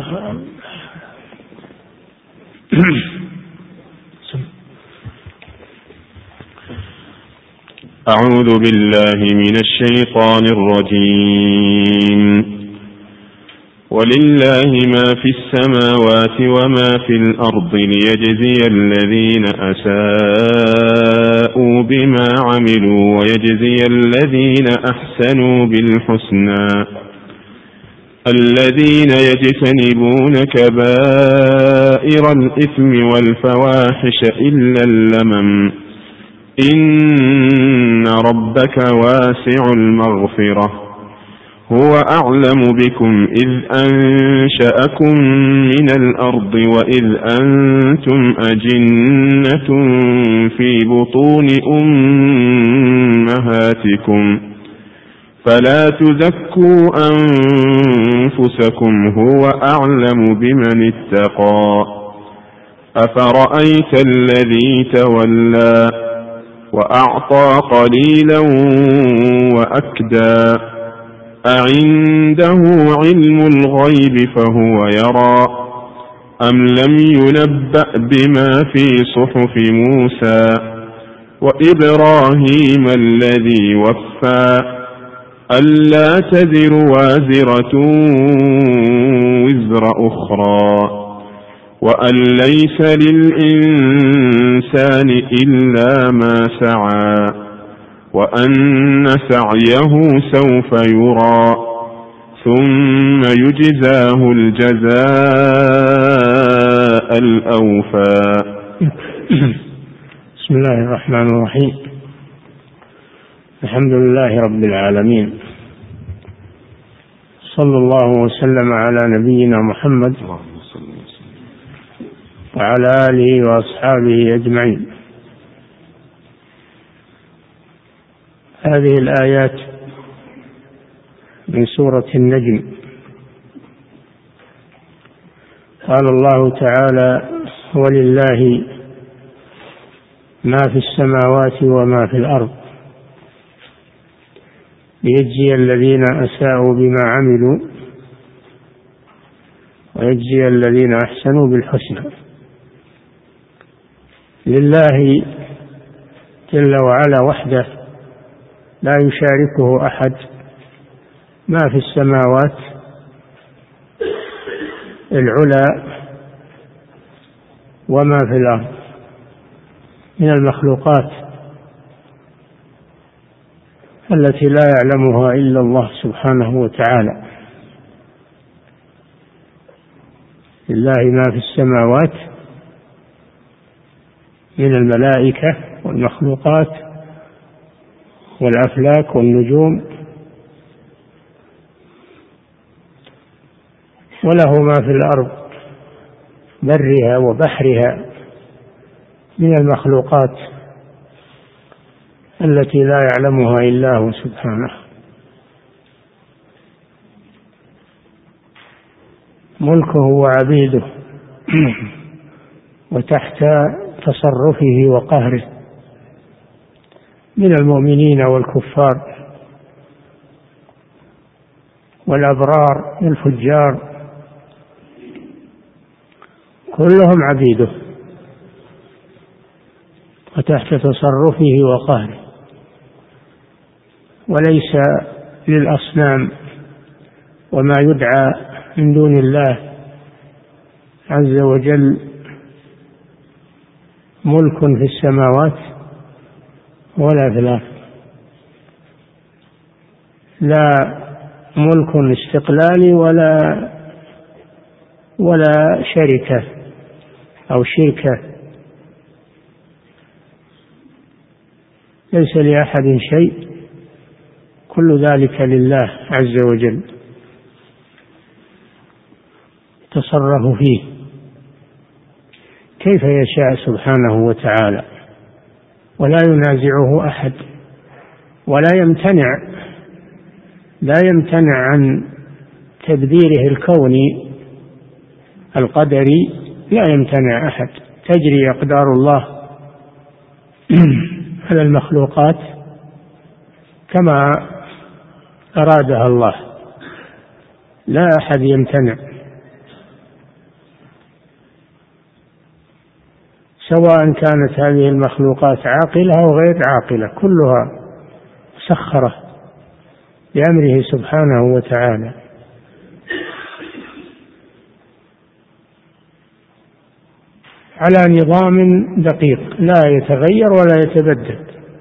أعوذ بالله من الشيطان الرجيم. ولله ما في السماوات وما في الأرض ليجزي الذين أساءوا بما عملوا ويجزي الذين أحسنوا بالحسنى الذين يجتنبون كبائر الإثم والفواحش إلا اللمم إن ربك واسع المغفرة هو أعلم بكم إذ أنشأكم من الأرض وإذ أنتم أجنة في بطون أمهاتكم فلا تزكوا أنفسكم هو أعلم بمن اتقى أفرأيت الذي تولى وأعطى قليلا وأكدى أعنده علم الغيب فهو يرى أم لم ينبأ بما في صحف موسى وإبراهيم الذي وفى ألا تزر وازرة وزر أخرى وأن ليس للإنسان إلا ما سعى وأن سعيه سوف يرى ثم يجزاه الجزاء الأوفى. بسم الله الرحمن الرحيم. الحمد لله رب العالمين، صلى الله وسلم على نبينا محمد وعلى آله وأصحابه أجمعين. هذه الآيات من سورة النجم. قال الله تعالى: ولله ما في السماوات وما في الأرض ليجزي الذين أساءوا بما عملوا ويجزي الذين أحسنوا بالحسنى. لله جل وعلا وحده لا يشاركه أحد ما في السماوات العلى وما في الأرض من المخلوقات التي لا يعلمها إلا الله سبحانه وتعالى. لله ما في السماوات من الملائكة والمخلوقات والأفلاك والنجوم، وله ما في الأرض برها وبحرها من المخلوقات التي لا يعلمها إلا هو سبحانه. ملكه وعبيده وتحت تصرفه وقهره من المؤمنين والكفار والأبرار والفجار، كلهم عبيده وتحت تصرفه وقهره. وليس للأصنام وما يدعى من دون الله عز وجل ملك في السماوات ولا في الأرض، لا ملك استقلالي ولا شركة أو شركة، ليس لأحد شيء، كل ذلك لله عز وجل تصرف فيه كيف يشاء سبحانه وتعالى، ولا ينازعه أحد، ولا يمتنع عن تدبيره الكوني القدري، لا يمتنع أحد. تجري أقدار الله على المخلوقات كما أرادها الله، لا أحد يمتنع سواء كانت هذه المخلوقات عاقلة أو غير عاقلة، كلها مسخرة بأمره سبحانه وتعالى. على نظام دقيق لا يتغير ولا يتبدل.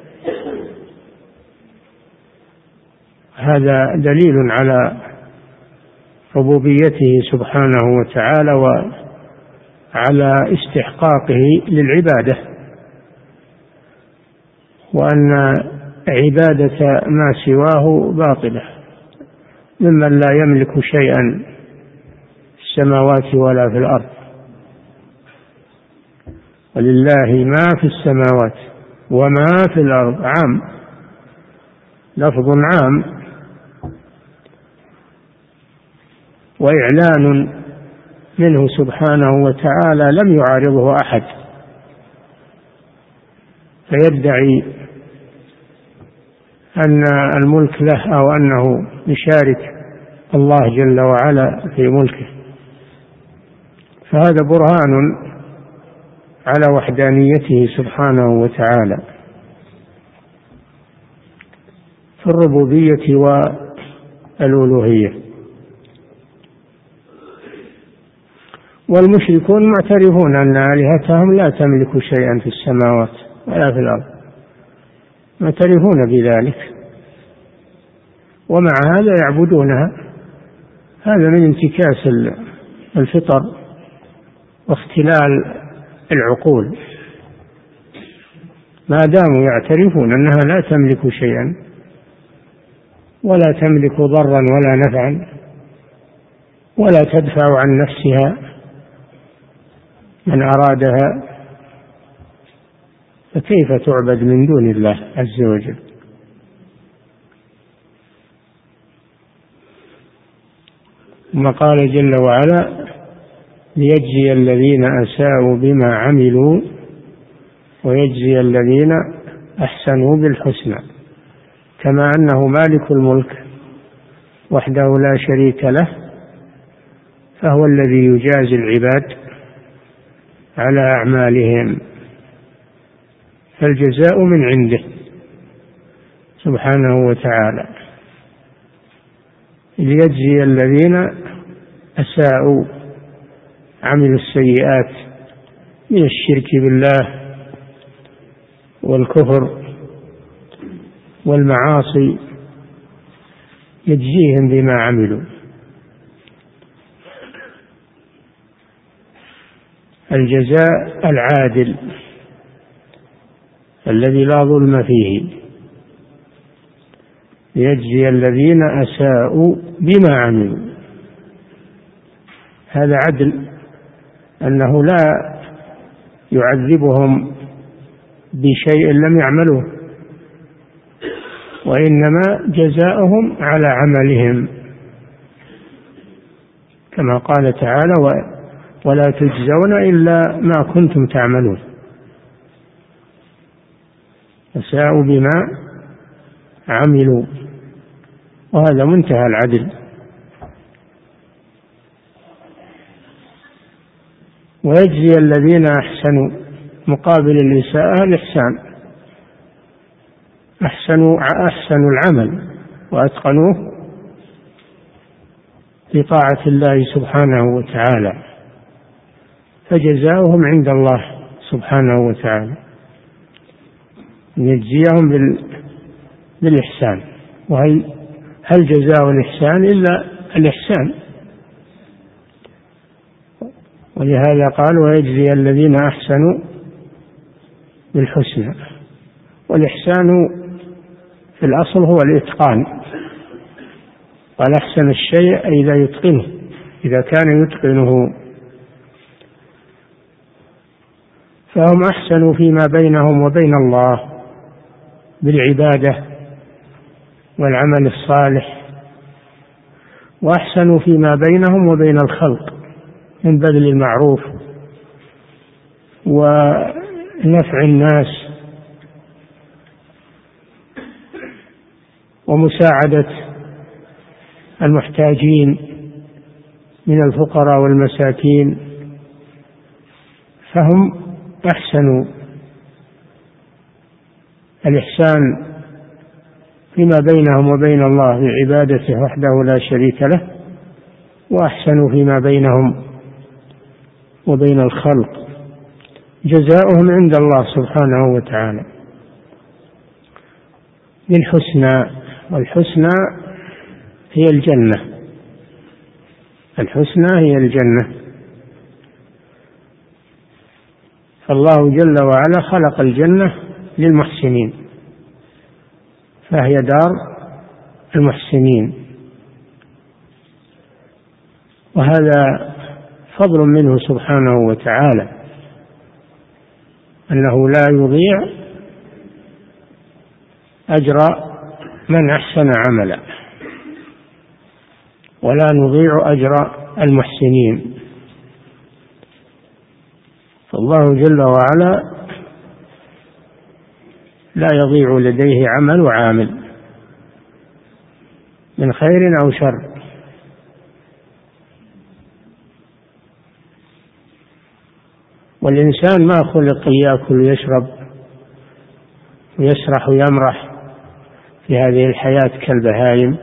هذا دليل على ربوبيته سبحانه وتعالى وعلى استحقاقه للعبادة، وأن عبادة ما سواه باطلة ممن لا يملك شيئا في السماوات ولا في الأرض. ولله ما في السماوات وما في الأرض، عام، لفظ عام، وإعلان منه سبحانه وتعالى لم يعارضه أحد فيدعي أن الملك له أو أنه يشارك الله جل وعلا في ملكه. فهذا برهان على وحدانيته سبحانه وتعالى في الربوبية والألوهية. والمشركون معترفون أن آلهتهم لا تملك شيئا في السماوات ولا في الأرض، معترفون بذلك، ومع هذا يعبدونها. هذا من انتكاس الفطر واختلال العقول، ما داموا يعترفون أنها لا تملك شيئا ولا تملك ضرا ولا نفعا ولا تدفع عن نفسها من أرادها، فكيف تعبد من دون الله عز وجل؟ ثم قال جل وعلا: ليجزي الذين أساءوا بما عملوا ويجزي الذين أحسنوا بالحسنى، كما أنه مالك الملك وحده لا شريك له، فهو الذي يجازي العباد على أعمالهم، فالجزاء من عنده سبحانه وتعالى. ليجزي الذين أساءوا، عملوا السيئات من الشرك بالله والكفر والمعاصي، يجزيهم بما عملوا. الجزاء العادل الذي لا ظلم فيه، ليجزي الذين أساءوا بما عملوا. هذا عدل، أنه لا يعذبهم بشيء لم يعملوه، وإنما جزاؤهم على عملهم، كما قال تعالى: ولا تجزون إلا ما كنتم تعملون. أساءوا بما عملوا، وهذا منتهى العدل. ويجزي الذين أحسنوا، مقابل الإساءة الإحسان، أحسنوا العمل وأتقنوه في طاعة الله سبحانه وتعالى، فجزاؤهم عند الله سبحانه وتعالى، يجزيهم بالإحسان. هل جزاء الإحسان إلا الإحسان؟ ولهذا قال: ويجزي الذين أحسنوا بالحسنى. والإحسان في الأصل هو الإتقان، قال: أحسن الشيء إذا يتقنه، إذا كان يتقنه. فهم أحسنوا فيما بينهم وبين الله بالعبادة والعمل الصالح، وأحسنوا فيما بينهم وبين الخلق من بذل المعروف ونفع الناس ومساعدة المحتاجين من الفقراء والمساكين. فهم أحسنوا الإحسان فيما بينهم وبين الله بعبادته وحده لا شريك له، وأحسنوا فيما بينهم وبين الخلق، جزاؤهم عند الله سبحانه وتعالى بالحسنى، والحسنى هي الجنة، الحسنى هي الجنة. فالله جل وعلا خلق الجنة للمحسنين، فهي دار المحسنين، وهذا فضل منه سبحانه وتعالى أنه لا يضيع أجر من أحسن عملا، ولا نضيع أجر المحسنين. فالله جل وعلا لا يضيع لديه عمل عامل من خير أو شر. والإنسان ما خلق يأكل ويشرب ويسرح ويمرح في هذه الحياة كالبهائم،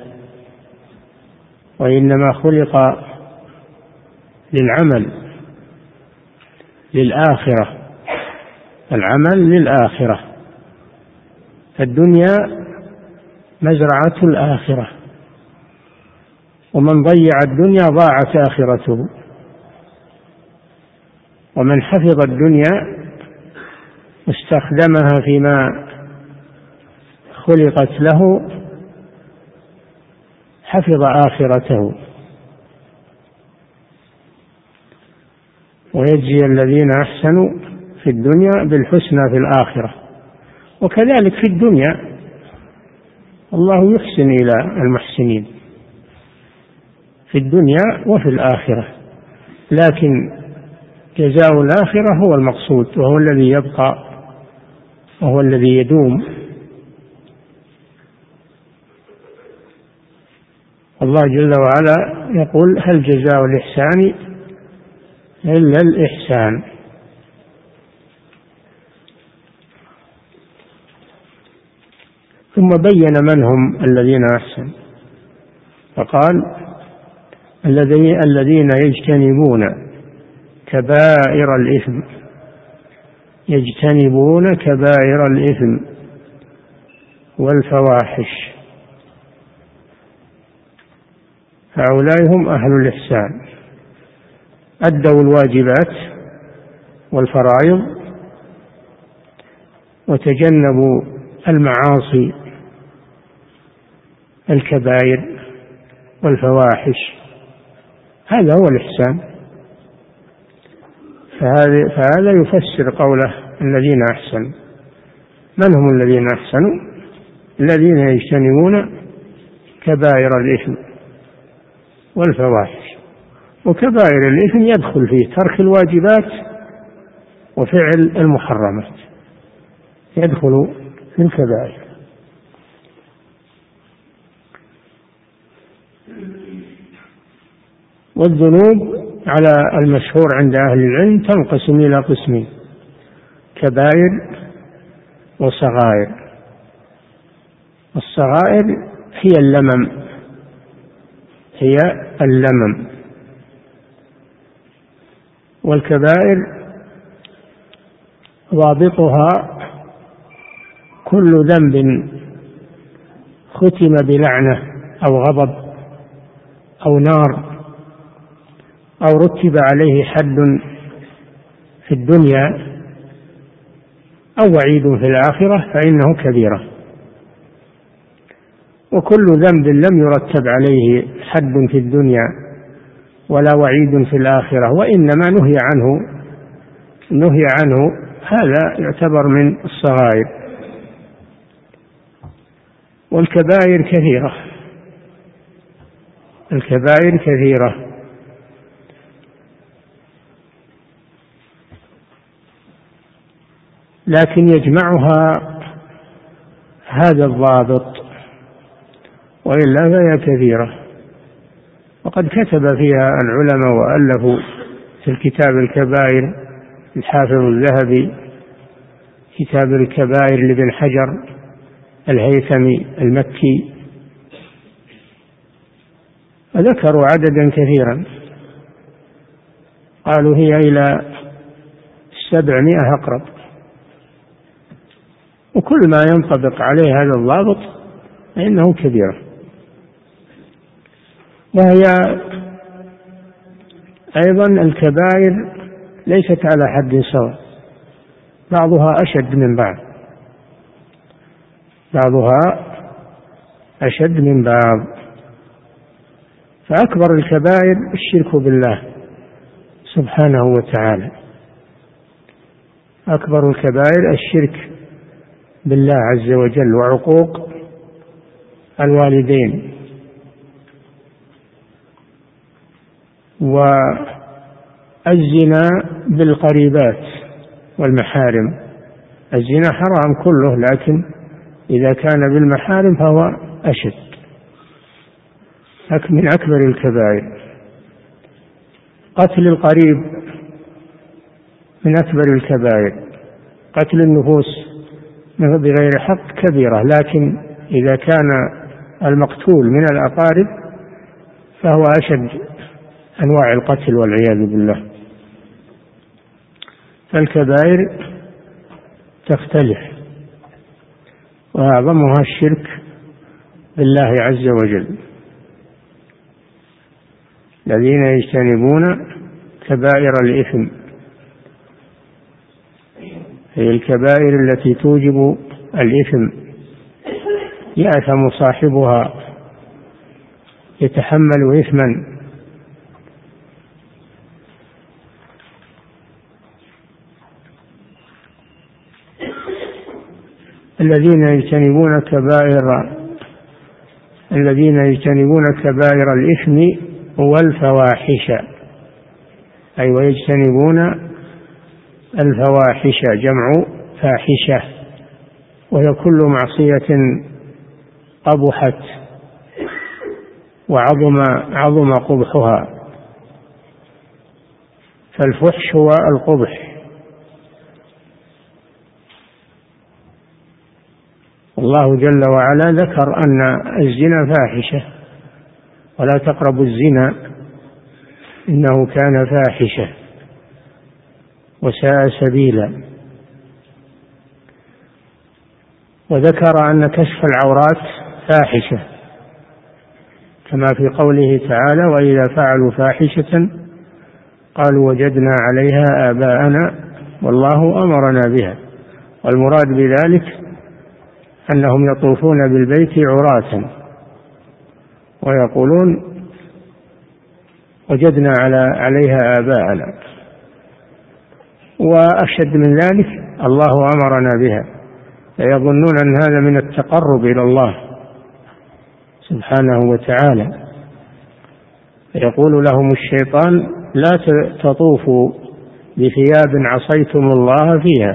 وإنما خلق للعمل للآخرة، العمل للآخرة. الدنيا مزرعة الآخرة، ومن ضيع الدنيا ضاعت آخرته، ومن حفظ الدنيا واستخدمها فيما خلقت له حفظ آخرته. ويجزي الذين أحسنوا في الدنيا بالحسنى في الآخرة. وكذلك في الدنيا الله يحسن إلى المحسنين في الدنيا وفي الآخرة، لكن جزاء الآخرة هو المقصود، وهو الذي يبقى وهو الذي يدوم. الله جل وعلا يقول: هل جزاء الإحسان إلا الإحسان. ثم بين من هم الذين أحسنوا فقال: الذين يجتنبون كبائر الإثم، يجتنبون كبائر الإثم والفواحش، هؤلاء هم أهل الإحسان، أدوا الواجبات والفرائض وتجنبوا المعاصي الكبائر والفواحش، هذا هو الإحسان. فهذا يفسر قوله الذين أحسنوا. من هم الذين أحسنوا؟ الذين يجتنبون كبائر الإثم والفواحش. وكبائر الإثم يدخل فيه ترك الواجبات وفعل المحرمات، يدخل في الكبائر. والذنوب على المشهور عند أهل العلم تنقسم إلى قسمين: كبائر وصغائر. الصغائر هي اللمم، والكبائر ضابطها كل ذنب ختم بلعنة أو غضب أو نار أو رتب عليه حد في الدنيا أو وعيد في الآخرة فإنه كبيرة. وكل ذنب لم يرتب عليه حد في الدنيا ولا وعيد في الآخرة وإنما نهي عنه هذا يعتبر من الصغائر. والكبائر كثيرة، الكبائر كثيرة، لكن يجمعها هذا الضابط، وإلا فهي كثيرة. وقد كتب فيها العلماء وألفوا في الكتاب الكبائر الحافظ الذهبي كتاب الكبائر لابن حجر الهيثمي المكي، فذكروا عددا كثيرا، قالوا هي إلى 700 أقرب، وكل ما ينطبق عليه هذا الضابط فإنه كبيرة. وهي أيضا الكبائر ليست على حد سواء، بعضها أشد من بعض، بعضها أشد من بعض. فأكبر الكبائر الشرك بالله سبحانه وتعالى، أكبر الكبائر الشرك بالله عز وجل وعقوق الوالدين. والزنا بالقريبات والمحارم، الزنا حرام كله، لكن إذا كان بالمحارم فهو أشد من أكبر الكبائر. قتل القريب من أكبر الكبائر، قتل النفوس بغير حق كبيرة، لكن إذا كان المقتول من الأقارب فهو أشد أنواع القتل والعياذ بالله. فالكبائر تختلف، وأعظمها الشرك بالله عز وجل. الذين يجتنبون كبائر الإثم، هي الكبائر التي توجب الإثم، يأثم صاحبها، يتحمل إثما. الذين يجتنبون كبائر الإثم والفواحش، أي ويجتنبون الفواحش، جمع فاحشة، وهي كل معصية قبحت وعظم قبحها، فالفحش هو القبح. الله جل وعلا ذكر أن الزنا فاحشة، ولا تقربوا الزنا إنه كان فاحشة وساء سبيلا. وذكر أن كشف العورات فاحشة، كما في قوله تعالى: وإذا فعلوا فاحشة قالوا وجدنا عليها آباءنا والله أمرنا بها. والمراد بذلك أنهم يطوفون بالبيت عراة ويقولون وجدنا عليها آباءنا. وأشد من ذلك الله أمرنا بها، فيظنون أن هذا من التقرب إلى الله سبحانه وتعالى. يقول لهم الشيطان: لا تطوفوا بثياب عصيتم الله فيها،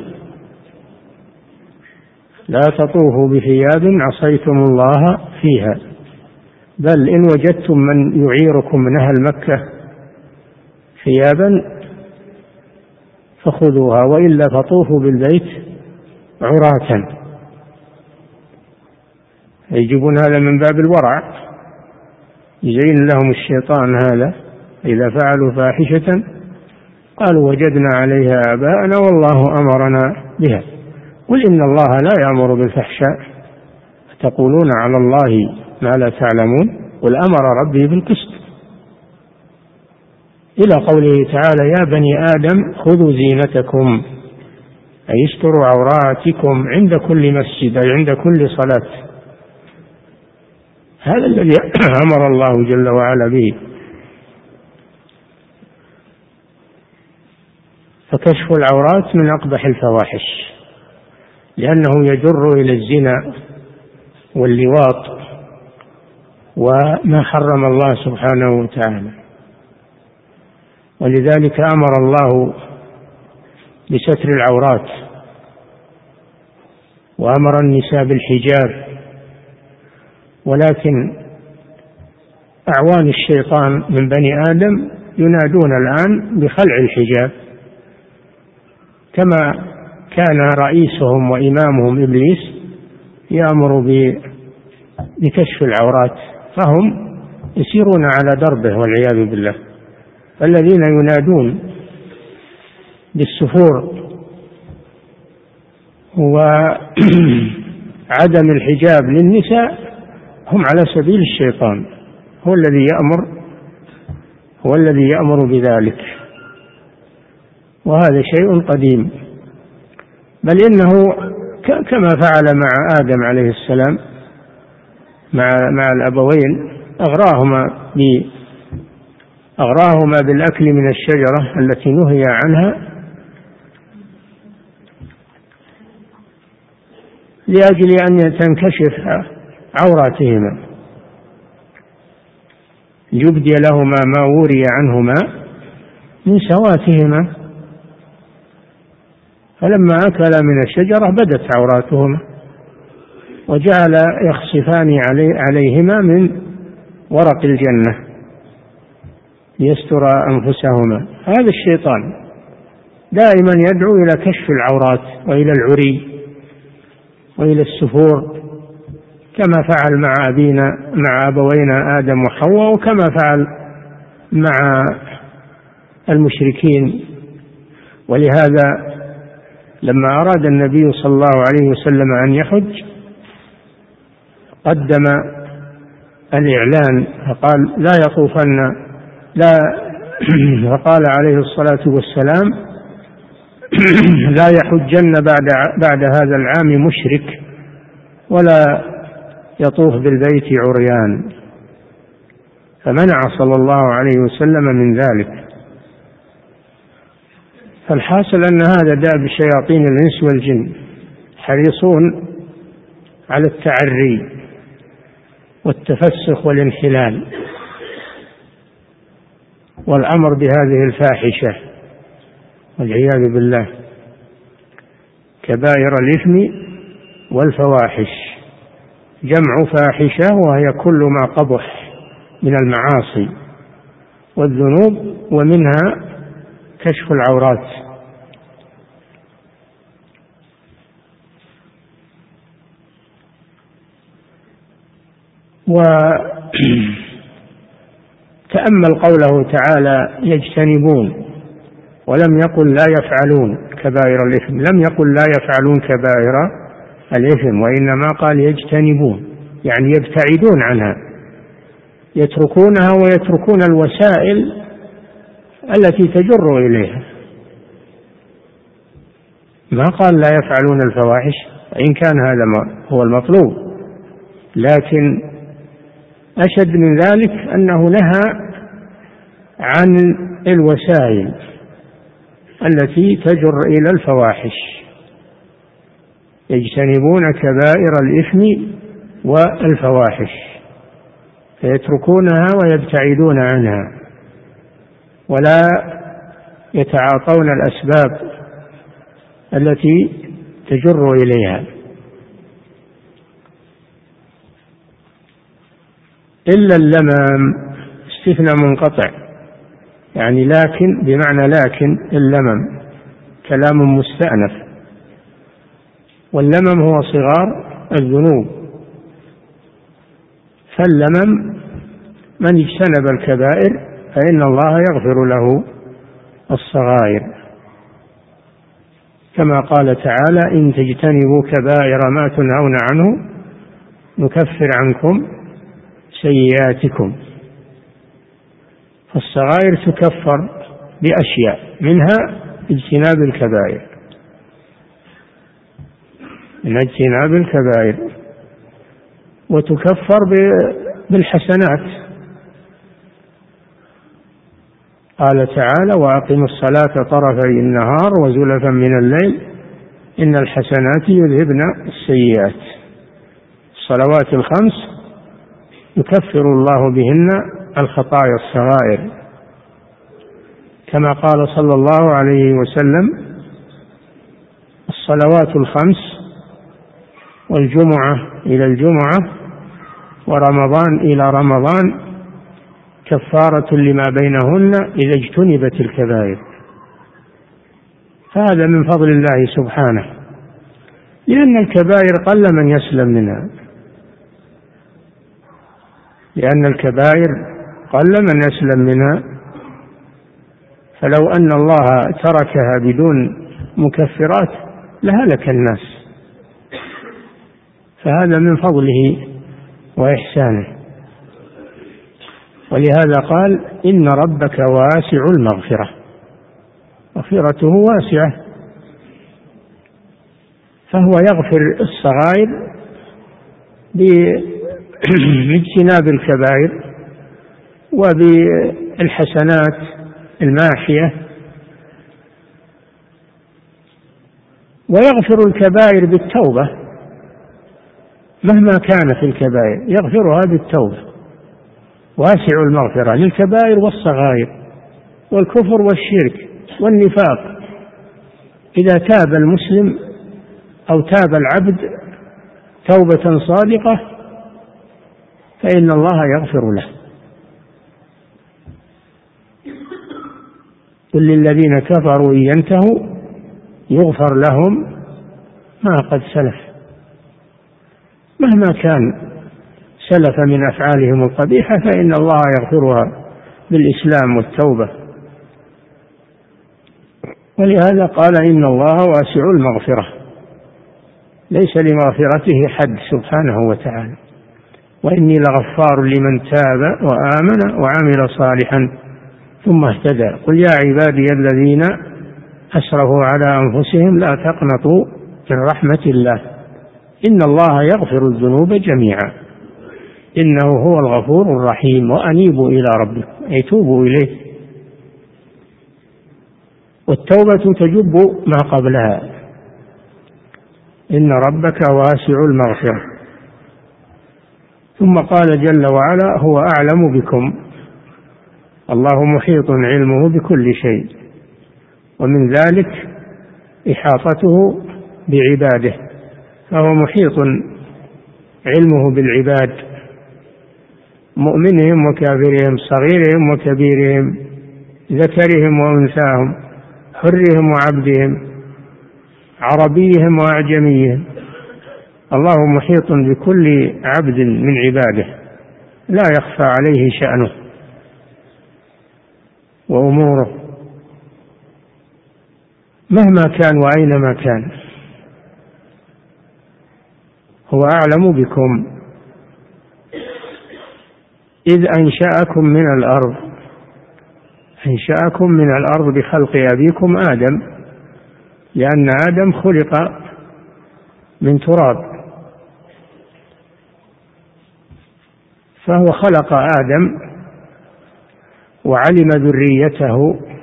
لا تطوفوا بثياب عصيتم الله فيها، بل إن وجدتم من يعيركم من أهل مكة ثيابا فخذوها، وإلا فطوفوا بالبيت عراة. يجيبون هذا من باب الورع، يزين لهم الشيطان هذا: إذا فعلوا فاحشة قالوا وجدنا عليها آباءنا والله أمرنا بها. قل إن الله لا يأمر بالفحشاء تقولون على الله ما لا تعلمون، قل أمر ربي بالقسط، إلى قوله تعالى: يا بني آدم خذوا زينتكم، أي استروا عوراتكم عند كل مسجد، أي عند كل صلاة. هذا الذي أمر الله جل وعلا به. فكشف العورات من أقبح الفواحش، لأنه يجر إلى الزنا واللواط وما حرم الله سبحانه وتعالى. ولذلك أمر الله بستر العورات، وأمر النساء بالحجاب. ولكن أعوان الشيطان من بني آدم ينادون الآن بخلع الحجاب، كما كان رئيسهم وإمامهم إبليس يأمر بكشف العورات، فهم يسيرون على دربه والعياذ بالله. الذين ينادون بالسفور وعدم الحجاب للنساء هم على سبيل الشيطان، هو الذي يأمر بذلك، وهذا شيء قديم. بل إنه كما فعل مع آدم عليه السلام مع الأبوين، أغراهما بالأكل من الشجرة التي نهي عنها لأجل أن تنكشف عوراتهما، يبدي لهما ما وري عنهما من سواتهما، فلما أكلا من الشجرة بدت عوراتهما وجعل يخصفان عليهما من ورق الجنة ليستر أنفسهما. هذا الشيطان دائما يدعو إلى كشف العورات وإلى العري وإلى السفور، كما فعل مع أبوينا آدم وحواء، وكما فعل مع المشركين. ولهذا لما أراد النبي صلى الله عليه وسلم أن يحج قدم الإعلان فقال لا يطوفن، فقال عليه الصلاة والسلام لا يحجن بعد هذا العام مشرك ولا يطوف بالبيت عريان، فمنع صلى الله عليه وسلم من ذلك. فالحاصل أن هذا داب شياطين الإنس والجن، حريصون على التعري والتفسخ والانحلال والأمر بهذه الفاحشة والعياذ بالله، كبائر الإثم والفواحش، جمع فاحشة وهي كل ما قبح من المعاصي والذنوب، ومنها كشف العورات. وتأمل قوله تعالى يجتنبون، ولم يقل لا يفعلون كبائر الإثم، لم يقل لا يفعلون كبائر الإثم، وإنما قال يجتنبون، يعني يبتعدون عنها، يتركونها ويتركون الوسائل التي تجر إليها. ما قال لا يفعلون الفواحش، إن كان هذا هو المطلوب، لكن أشد من ذلك أنه نهى عن الوسائل التي تجر إلى الفواحش، يجتنبون كبائر الإثم والفواحش، فيتركونها ويبتعدون عنها ولا يتعاطون الأسباب التي تجر إليها، إلا اللمم، استثناء منقطع، يعني لكن بمعنى لكن اللمم كلام مستأنف، واللمم هو صغار الذنوب، فاللمم من اجتنب الكبائر فإن الله يغفر له الصغائر، كما قال تعالى إن تجتنبوا كبائر ما تنهون عنه نكفر عنكم سيئاتكم. فالصغائر تكفر بأشياء، منها اجتناب الكبائر، من اجتناب الكبائر، وتكفر بالحسنات. قال تعالى وأقم الصلاة طرفي النهار وزلفا من الليل إن الحسنات يذهبن السيئات. الصلوات الخمس يكفر الله بهن الخطايا الصغائر، كما قال صلى الله عليه وسلم الصلوات الخمس والجمعة إلى الجمعة ورمضان إلى رمضان كفارة لما بينهن إذا اجتنبت الكبائر. فهذا من فضل الله سبحانه، لأن الكبائر قل من يسلم منها، لأن الكبائر قل من يسلم منها. فلو أن الله تركها بدون مكفرات لهلك الناس، فهذا من فضله وإحسانه. ولهذا قال إن ربك واسع المغفرة، مغفرته واسعة، فهو يغفر الصغائر باجتناب الكبائر وبالحسنات الماحية، ويغفر الكبائر بالتوبة مهما كان في الكبائر، يغفرها بالتوبة. واسع المغفرة للكبائر والصغائر والكفر والشرك والنفاق. إذا تاب المسلم أو تاب العبد توبة صادقة فإن الله يغفر له. قل للذين كفروا إن ينتهوا يغفر لهم ما قد سلف، مهما كان سلف من أفعالهم القبيحة فإن الله يغفرها بالإسلام والتوبة. ولهذا قال إن الله واسع المغفرة، ليس لمغفرته حد سبحانه وتعالى. وإني لغفار لمن تاب وآمن وعمل صالحا ثم اهتدى. قل يا عبادي الذين أسرفوا على أنفسهم لا تقنطوا من رحمة الله إن الله يغفر الذنوب جميعا إنه هو الغفور الرحيم وأنيبوا إلى ربكم أي توبوا إليه. والتوبة تجب ما قبلها. إن ربك واسع المغفرة. ثم قال جل وعلا هو أعلم بكم، الله محيط علمه بكل شيء، ومن ذلك إحاطته بعباده، فهو محيط علمه بالعباد مؤمنهم وكافرهم، صغيرهم وكبيرهم، ذكرهم وأنثاهم، حرهم وعبدهم، عربيهم وأعجميهم. الله محيط بكل عبد من عباده لا يخفى عليه شأنه وأموره مهما كان وأينما كان. هو أعلم بكم إذ أنشأكم من الأرض، أنشأكم من الأرض بخلق أبيكم آدم، لأن آدم خلق من تراب، فهو خلق آدم وعلم ذريته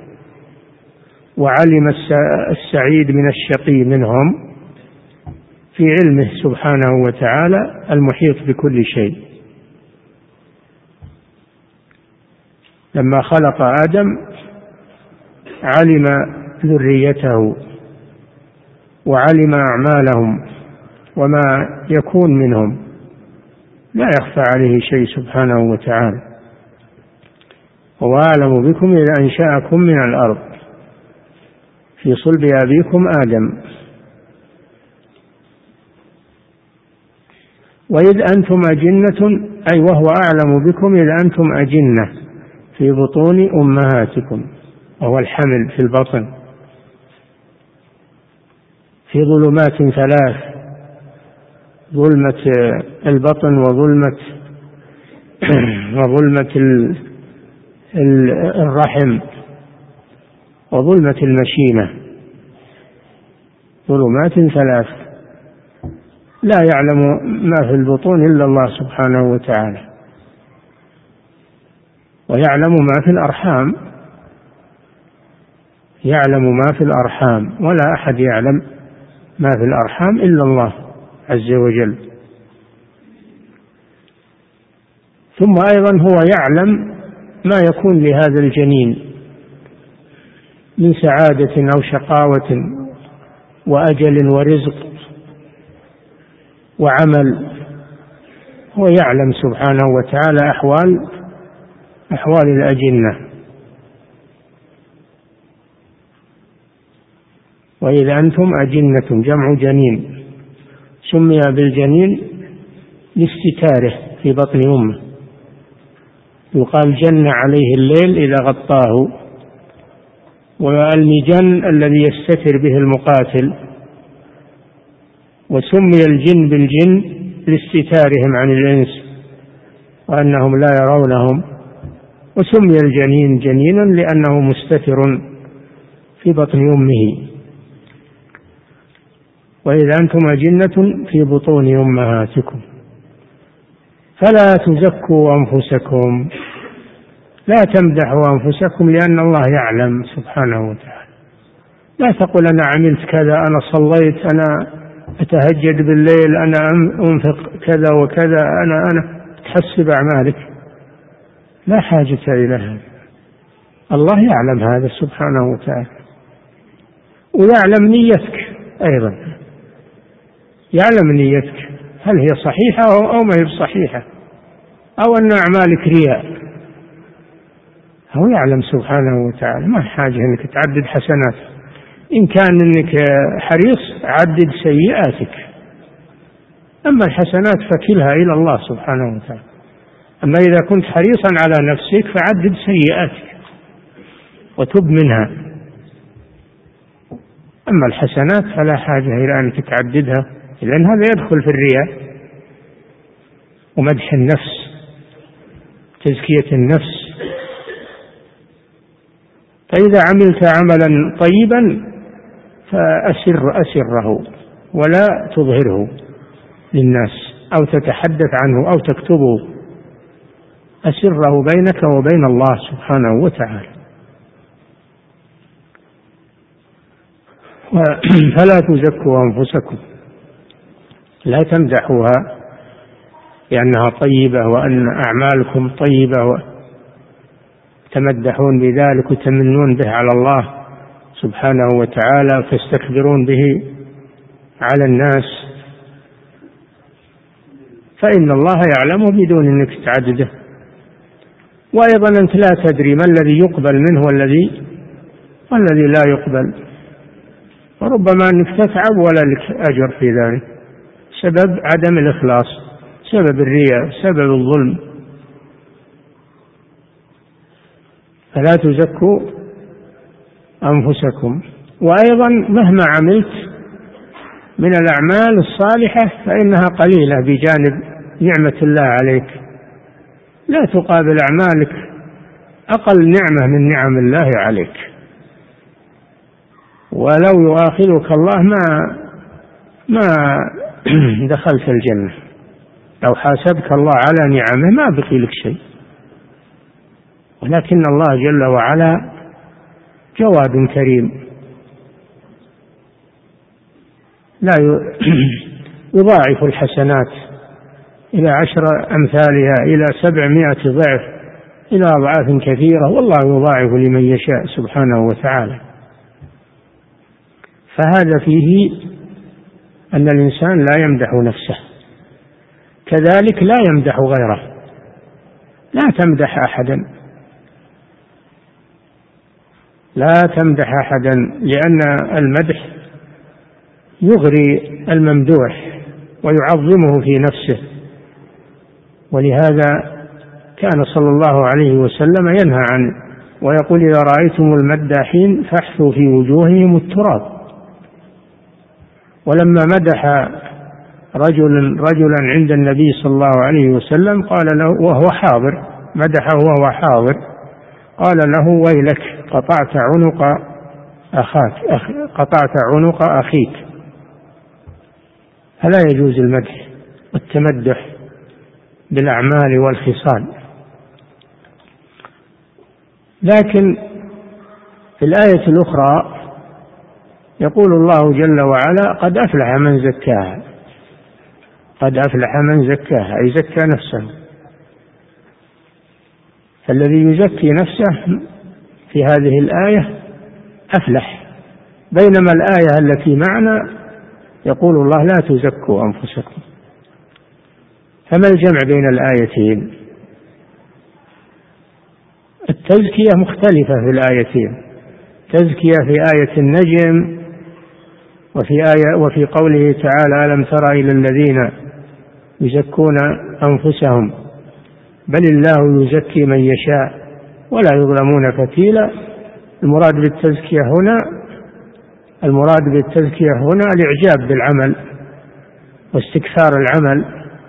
وعلم السعيد من الشقي منهم في علمه سبحانه وتعالى المحيط بكل شيء. لما خلق آدم علم ذريته وعلم أعمالهم وما يكون منهم، لا يخفى عليه شيء سبحانه وتعالى. هو أعلم بكم إذ أنشأكم من الأرض في صلب أبيكم آدم وإذ أنتم أجنة، أي وهو أعلم بكم إذ أنتم أجنة في بطون أمهاتكم، وهو الحمل في البطن، في ظلمات ثلاث، ظلمة البطن وظلمة الرحم وظلمة المشيمة، ظلمات ثلاث لا يعلم ما في البطون إلا الله سبحانه وتعالى، ويعلم ما في الأرحام، يعلم ما في الأرحام، ولا أحد يعلم ما في الأرحام إلا الله عز وجل. ثم أيضا هو يعلم ما يكون لهذا الجنين من سعادة أو شقاوة وأجل ورزق وعمل، هو يعلم سبحانه وتعالى أحوال الأجنة. وإذا أنتم أجنة جمع جنين، سمي بالجنين لاستتاره في بطن أمه، يقال جن عليه الليل إذا غطاه، والمجن الذي يستتر به المقاتل. وسمي الجن بالجن لاستتارهم عن الإنس وأنهم لا يرونهم، وسمي الجنين جنينا لأنه مستتر في بطن أمه. وإذا أنتم أجنة في بطون أمهاتكم فلا تزكوا أنفسكم، لا تمدحوا أنفسكم لأن الله يعلم سبحانه وتعالى. لا تقول أنا عملت كذا، أنا صليت، أنا أتهجد بالليل، أنا أنفق كذا وكذا، أنا تحسب أعمالك، لا حاجة إلى هذا. الله يعلم هذا سبحانه وتعالى، ويعلم نيتك أيضا، يعلم نيتك هل هي صحيحة أو ما هي صحيحة، أو أن أعمالك رياء، هو يعلم سبحانه وتعالى. ما حاجة أنك تعدد حسنات، إن كان أنك حريص عدد سيئاتك، أما الحسنات فكلها إلى الله سبحانه وتعالى. أما إذا كنت حريصا على نفسك فعدد سيئاتك وتب منها، أما الحسنات فلا حاجة إلى أنك تعددها، لأن هذا يدخل في الرياء ومدح النفس، تزكية النفس. فإذا عملت عملا طيبا فأسره ولا تظهره للناس أو تتحدث عنه أو تكتبه، أسره بينك وبين الله سبحانه وتعالى. فلا تزكوا أنفسكم، لا تمدحوها لأنها طيبة وأن أعمالكم طيبة وتمدحون بذلك وتمنون به على الله سبحانه وتعالى وتستكبرون به على الناس، فإن الله يعلم بدون أنك تعدده. وأيضا أنت لا تدري ما الذي يقبل منه والذي لا يقبل، وربما أنك تتعب ولا لك أجر في ذلك، سبب عدم الإخلاص، سبب الرياء، سبب الظلم. فلا تزكوا أنفسكم. وأيضا مهما عملت من الأعمال الصالحة فإنها قليلة بجانب نعمة الله عليك، لا تقابل أعمالك أقل نعمة من نعم الله عليك. ولو يؤاخذك الله ما دخلت الجنة، لو حاسبك الله على نعمه ما بقي لك شيء، ولكن الله جل وعلا جواد كريم لا يضاعف الحسنات إلى 10 أمثالها إلى 700 ضعف إلى أضعاف كثيرة، والله يضاعف لمن يشاء سبحانه وتعالى. فهذا فيه أن الإنسان لا يمدح نفسه، كذلك لا يمدح غيره، لا تمدح أحدا، لا تمدح أحدا، لأن المدح يغري الممدوح ويعظمه في نفسه. ولهذا كان صلى الله عليه وسلم ينهى عنه ويقول إذا رأيتم المداحين فاحثوا في وجوههم التراب. ولما مدح رجلا عند النبي صلى الله عليه وسلم قال له وهو حاضر، مدحه وهو حاضر، قال له ويلك قطعت عنق أخيك. فلا يجوز المدح والتمدح بالأعمال والخصال. لكن في الآية الأخرى يقول الله جل وعلا قد أفلح من زكاها، قد أفلح من زكاها أي زكى نفسه. فالذي يزكي نفسه في هذه الآية أفلح، بينما الآية التي معنا يقول الله لا تزكوا أنفسكم. فما الجمع بين الآيتين؟ التزكية مختلفة في الآيتين، تزكية في آية النجم وفي قوله تعالى ألم تر إلى الذين يزكون أنفسهم بل الله يزكي من يشاء ولا يظلمون فتيلا. المراد بالتزكية هنا الإعجاب بالعمل واستكثار العمل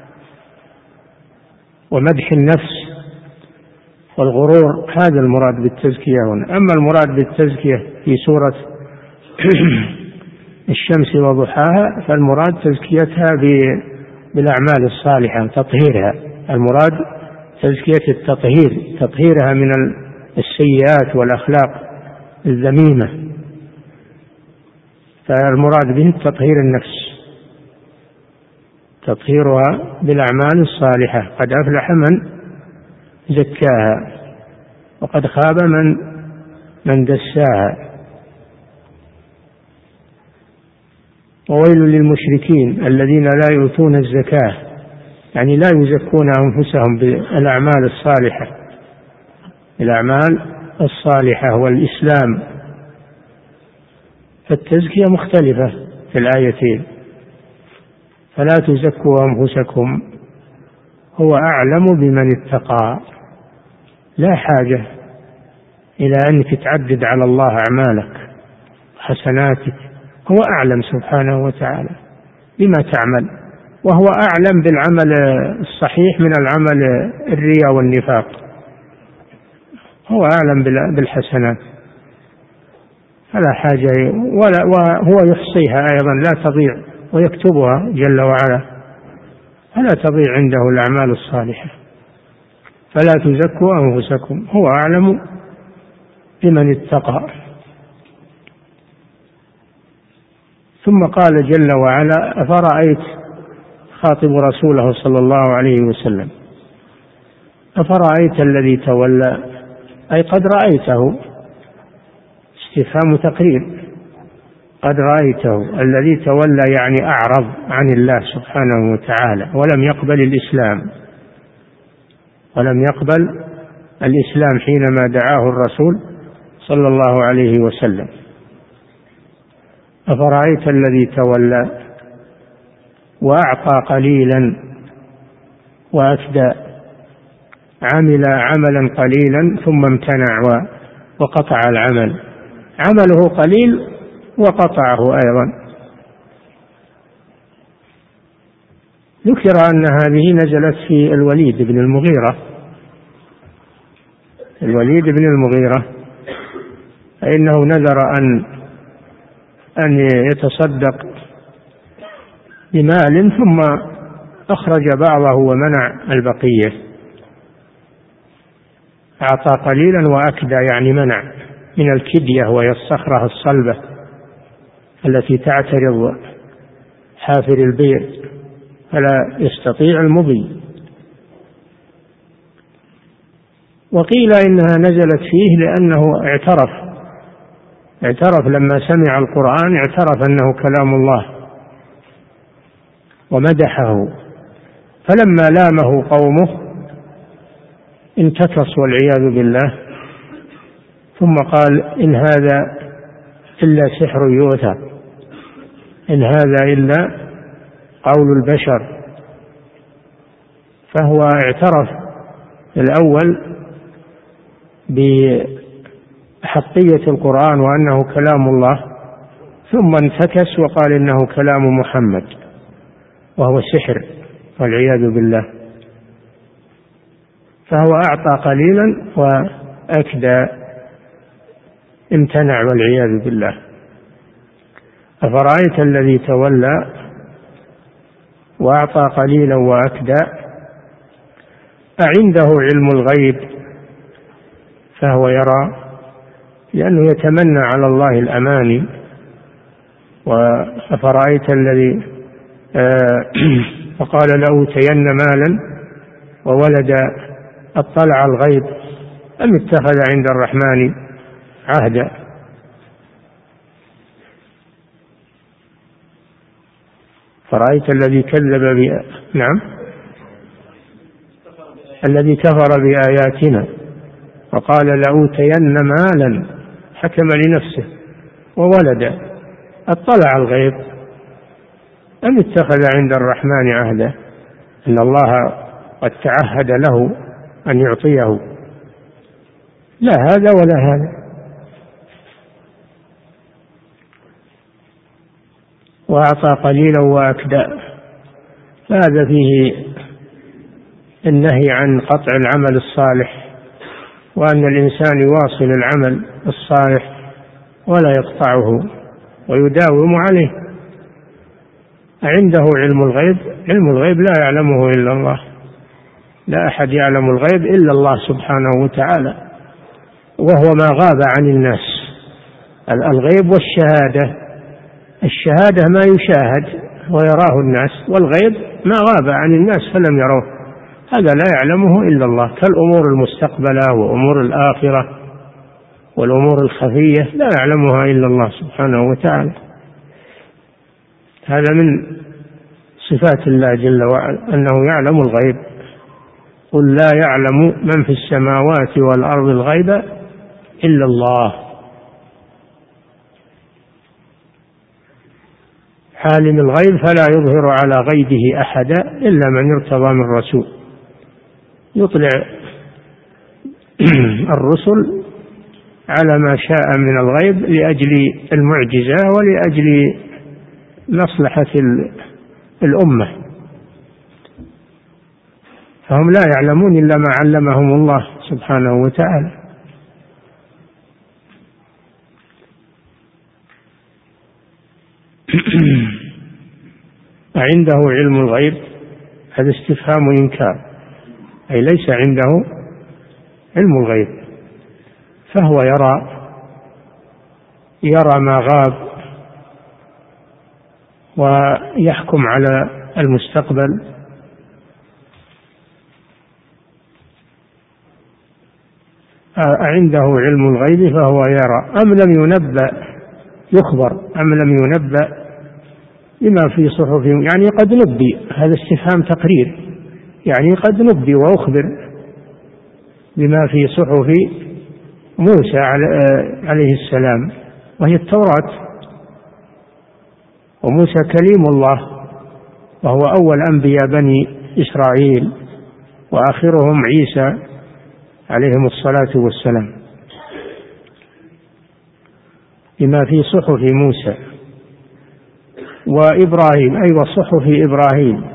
ومدح النفس والغرور، هذا المراد بالتزكية هنا. أما المراد بالتزكية في سورة الشمس وضحاها فالمراد تزكيتها بالأعمال الصالحة، تطهيرها. المراد تزكية التطهير، تطهيرها من السيئات والأخلاق الذميمة، فالمراد به تطهير النفس، تطهيرها بالأعمال الصالحة. قد أفلح من زكاها وقد خاب من دساها. وويل للمشركين الذين لا يؤتون الزكاة، يعني لا يزكون أنفسهم بالأعمال الصالحة، الأعمال الصالحة والإسلام. فالتزكية مختلفة في الآيتين. فلا تزكوا أنفسكم هو أعلم بمن اتقى. لا حاجة إلى أنك تعدد على الله أعمالك حسناتك، هو أعلم سبحانه وتعالى بما تعمل، وهو أعلم بالعمل الصحيح من العمل الرياء والنفاق، هو أعلم بالحسنات فلا حاجة، وهو يحصيها أيضا لا تضيع ويكتبها جل وعلا، فلا تضيع عنده الأعمال الصالحة. فلا تزكوا أنفسكم هو أعلم بمن اتقى. ثم قال جل وعلا أفرأيت، خاطب رسوله صلى الله عليه وسلم، أفرأيت الذي تولى، أي قد رأيته، استفهام تقرير، قد رأيته الذي تولى يعني أعرض عن الله سبحانه وتعالى ولم يقبل الإسلام حينما دعاه الرسول صلى الله عليه وسلم. أفرأيت الذي تولى وأعطى قليلا وأكدى، عمل عملا قليلا ثم امتنع وقطع العمل، عمله قليل وقطعه أيضا. ذكر أن هذه نزلت في الوليد بن المغيرة، فإنه نذر أن يتصدق بمال ثم أخرج بعضه ومنع البقية، أعطى قليلا وأكدى يعني منع من الكدية، وهي الصخرة الصلبة التي تعترض حافر البئر فلا يستطيع المضي. وقيل إنها نزلت فيه لأنه اعترف لما سمع القرآن، اعترف أنه كلام الله ومدحه، فلما لامه قومه انتكص والعياذ بالله، ثم قال إن هذا إلا سحر يؤثر، إن هذا إلا قول البشر. فهو اعترف الأول بحقية القرآن وأنه كلام الله، ثم انتكس وقال إنه كلام محمد وهو سحر والعياذ بالله. فهو أعطى قليلا وأكدى، امتنع والعياذ بالله. أفرأيت الذي تولى وأعطى قليلا وأكدى أعنده علم الغيب فهو يرى، لأنه يتمنى على الله الأماني. وأفرأيت الذي فقال لأوتين مالا وولدا اطلع الغيب أم اتخذ عند الرحمن عهدا. فرأيت الذي كذب الذي كفر بآياتنا وقال لأوتين مالا، حكم لنفسه، وولدا اطلع الغيب أم اتخذ عند الرحمن عهدا أن الله قد تعهد له أن يعطيه؟ لا هذا ولا هذا. وأعطى قليلا وأكدى، فهذا فيه النهي عن قطع العمل الصالح، وأن الإنسان يواصل العمل الصالح ولا يقطعه ويداوم عليه. عنده علم الغيب، علم الغيب لا يعلمه إلا الله، لا أحد يعلم الغيب إلا الله سبحانه وتعالى، وهو ما غاب عن الناس. الغيب والشهادة، الشهادة ما يشاهد ويراه الناس، والغيب ما غاب عن الناس فلم يروه، هذا لا يعلمه إلا الله، كالأمور المستقبلة وأمور الآخرة والأمور الخفية لا يعلمها إلا الله سبحانه وتعالى. هذا من صفات الله جل وعلا أنه يعلم الغيب. قل لا يعلم من في السماوات والأرض الغيب إلا الله. عالم الغيب فلا يظهر على غيبه أحدا إلا من ارتضى من رسول. يطلع الرسل على ما شاء من الغيب لأجل المعجزة ولأجل مصلحة الأمة، فهم لا يعلمون إلا ما علمهم الله سبحانه وتعالى. عنده علم الغيب، هذا استفهام إنكار، أي ليس عنده علم الغيب، فهو يرى ما غاب ويحكم على المستقبل. عنده علم الغيب فهو يرى، أم لم ينبأ، يخبر أم لم ينبأ بما في صحف، يعني قد نبي، هذا استفهام تقرير، يعني قد نبي وأخبر بما في صحف موسى عليه السلام وهي التوراة، وموسى كليم الله وهو أول أنبياء بني إسرائيل وآخرهم عيسى عليهم الصلاة والسلام، بما في صحف موسى وإبراهيم، أي وصحف إبراهيم،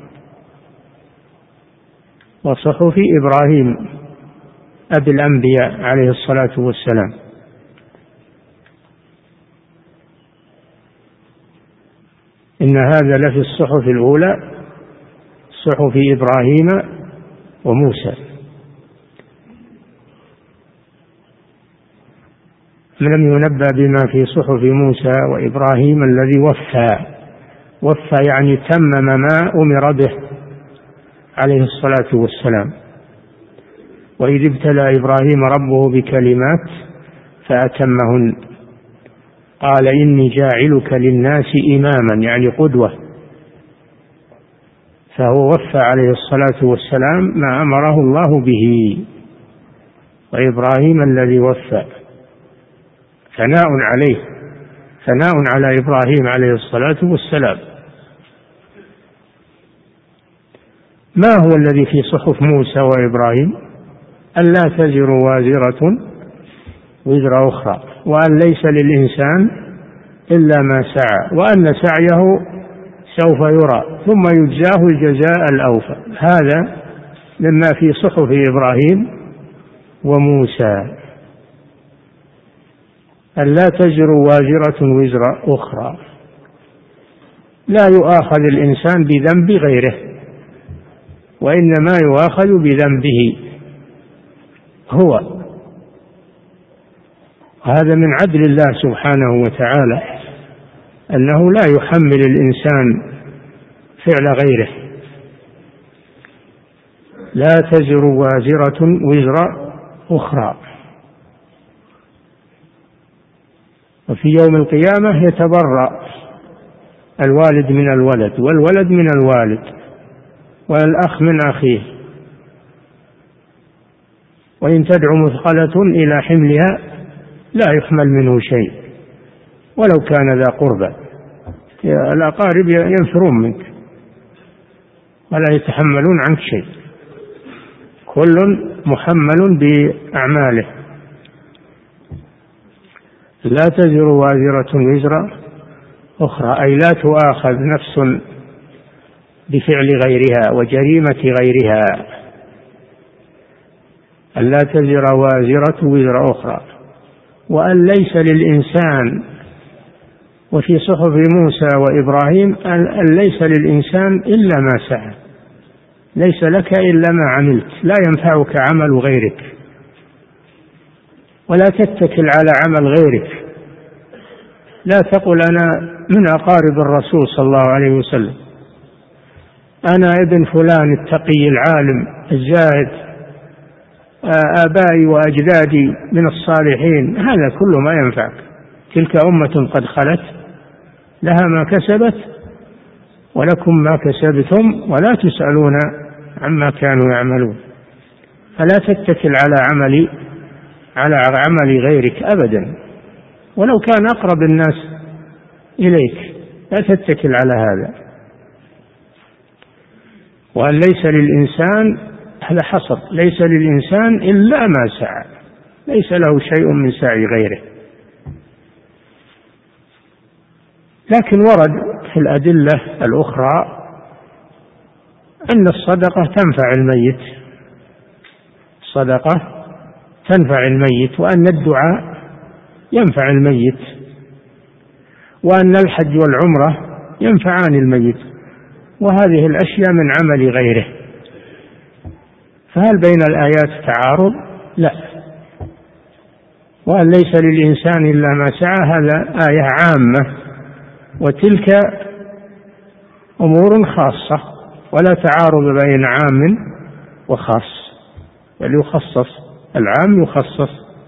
وصحف إبراهيم أبي الأنبياء عليه الصلاة والسلام. إن هذا لفي الصحف الأولى صحف إبراهيم وموسى. لم ينبأ بما في صحف موسى وإبراهيم الذي وفى يعني تمم ما أمر به عليه الصلاة والسلام. وإذ ابتلى إبراهيم ربه بكلمات فأتمهن قال إني جاعلك للناس إماما، يعني قدوة، فهو وفى عليه الصلاة والسلام ما أمره الله به. وإبراهيم الذي وفى، ثناء عليه، ثناء على إبراهيم عليه الصلاة والسلام. ما هو الذي في صحف موسى وإبراهيم؟ ألا تزر وازرة وزر أخرى، وأن ليس للإنسان إلا ما سعى، وأن سعيه سوف يرى ثم يجزاه الجزاء الأوفى. هذا مما في صحف إبراهيم وموسى. ألا تزر وازرة وزر أخرى، لا يؤاخذ الإنسان بذنب غيره، وإنما يؤاخذ بذنبه هو. هذا من عدل الله سبحانه وتعالى أنه لا يحمل الإنسان فعل غيره. لا تزر وازرة وزر أخرى. وفي يوم القيامة يتبرأ الوالد من الولد والولد من الوالد والأخ من أخيه، وإن تدع مثقلة إلى حملها لا يحمل منه شيء. ولو كان ذا قربى. الأقارب ينفرون منك ولا يتحملون عنك شيء، كل محمل بأعماله. لا تزر وازرة وزر أخرى، أي لا تؤاخذ نفس بفعل غيرها وجريمة غيرها. ألا تزر وازرة وزر أخرى، وأن ليس للإنسان، وفي صحف موسى وإبراهيم أن ليس للإنسان إلا ما سعى، ليس لك إلا ما عملت، لا ينفعك عمل غيرك، ولا تتكل على عمل غيرك. لا تقل أنا من أقارب الرسول صلى الله عليه وسلم، أنا ابن فلان التقي العالم الزاهد، آبائي وأجدادي من الصالحين. هذا كله ما ينفعك. تلك أمة قد خلت لها ما كسبت ولكم ما كسبتم ولا تسألون عما كانوا يعملون. فلا تتكل على عمل غيرك أبدا، ولو كان أقرب الناس إليك، لا تتكل على هذا. وأن ليس للإنسان، هذا حصر، ليس للإنسان إلا ما سعى، ليس له شيء من سعي غيره. لكن ورد في الأدلة الأخرى أن الصدقة تنفع الميت، الصدقة تنفع الميت، وأن الدعاء ينفع الميت، وأن الحج والعمرة ينفعان الميت، وهذه الأشياء من عمل غيره. فهل بين الآيات تعارض؟ لا. وأن ليس للإنسان إلا ما سعى هذا آية عامة، وتلك أمور خاصة، ولا تعارض بين عام وخاص، بل يخصص، العام يخصص.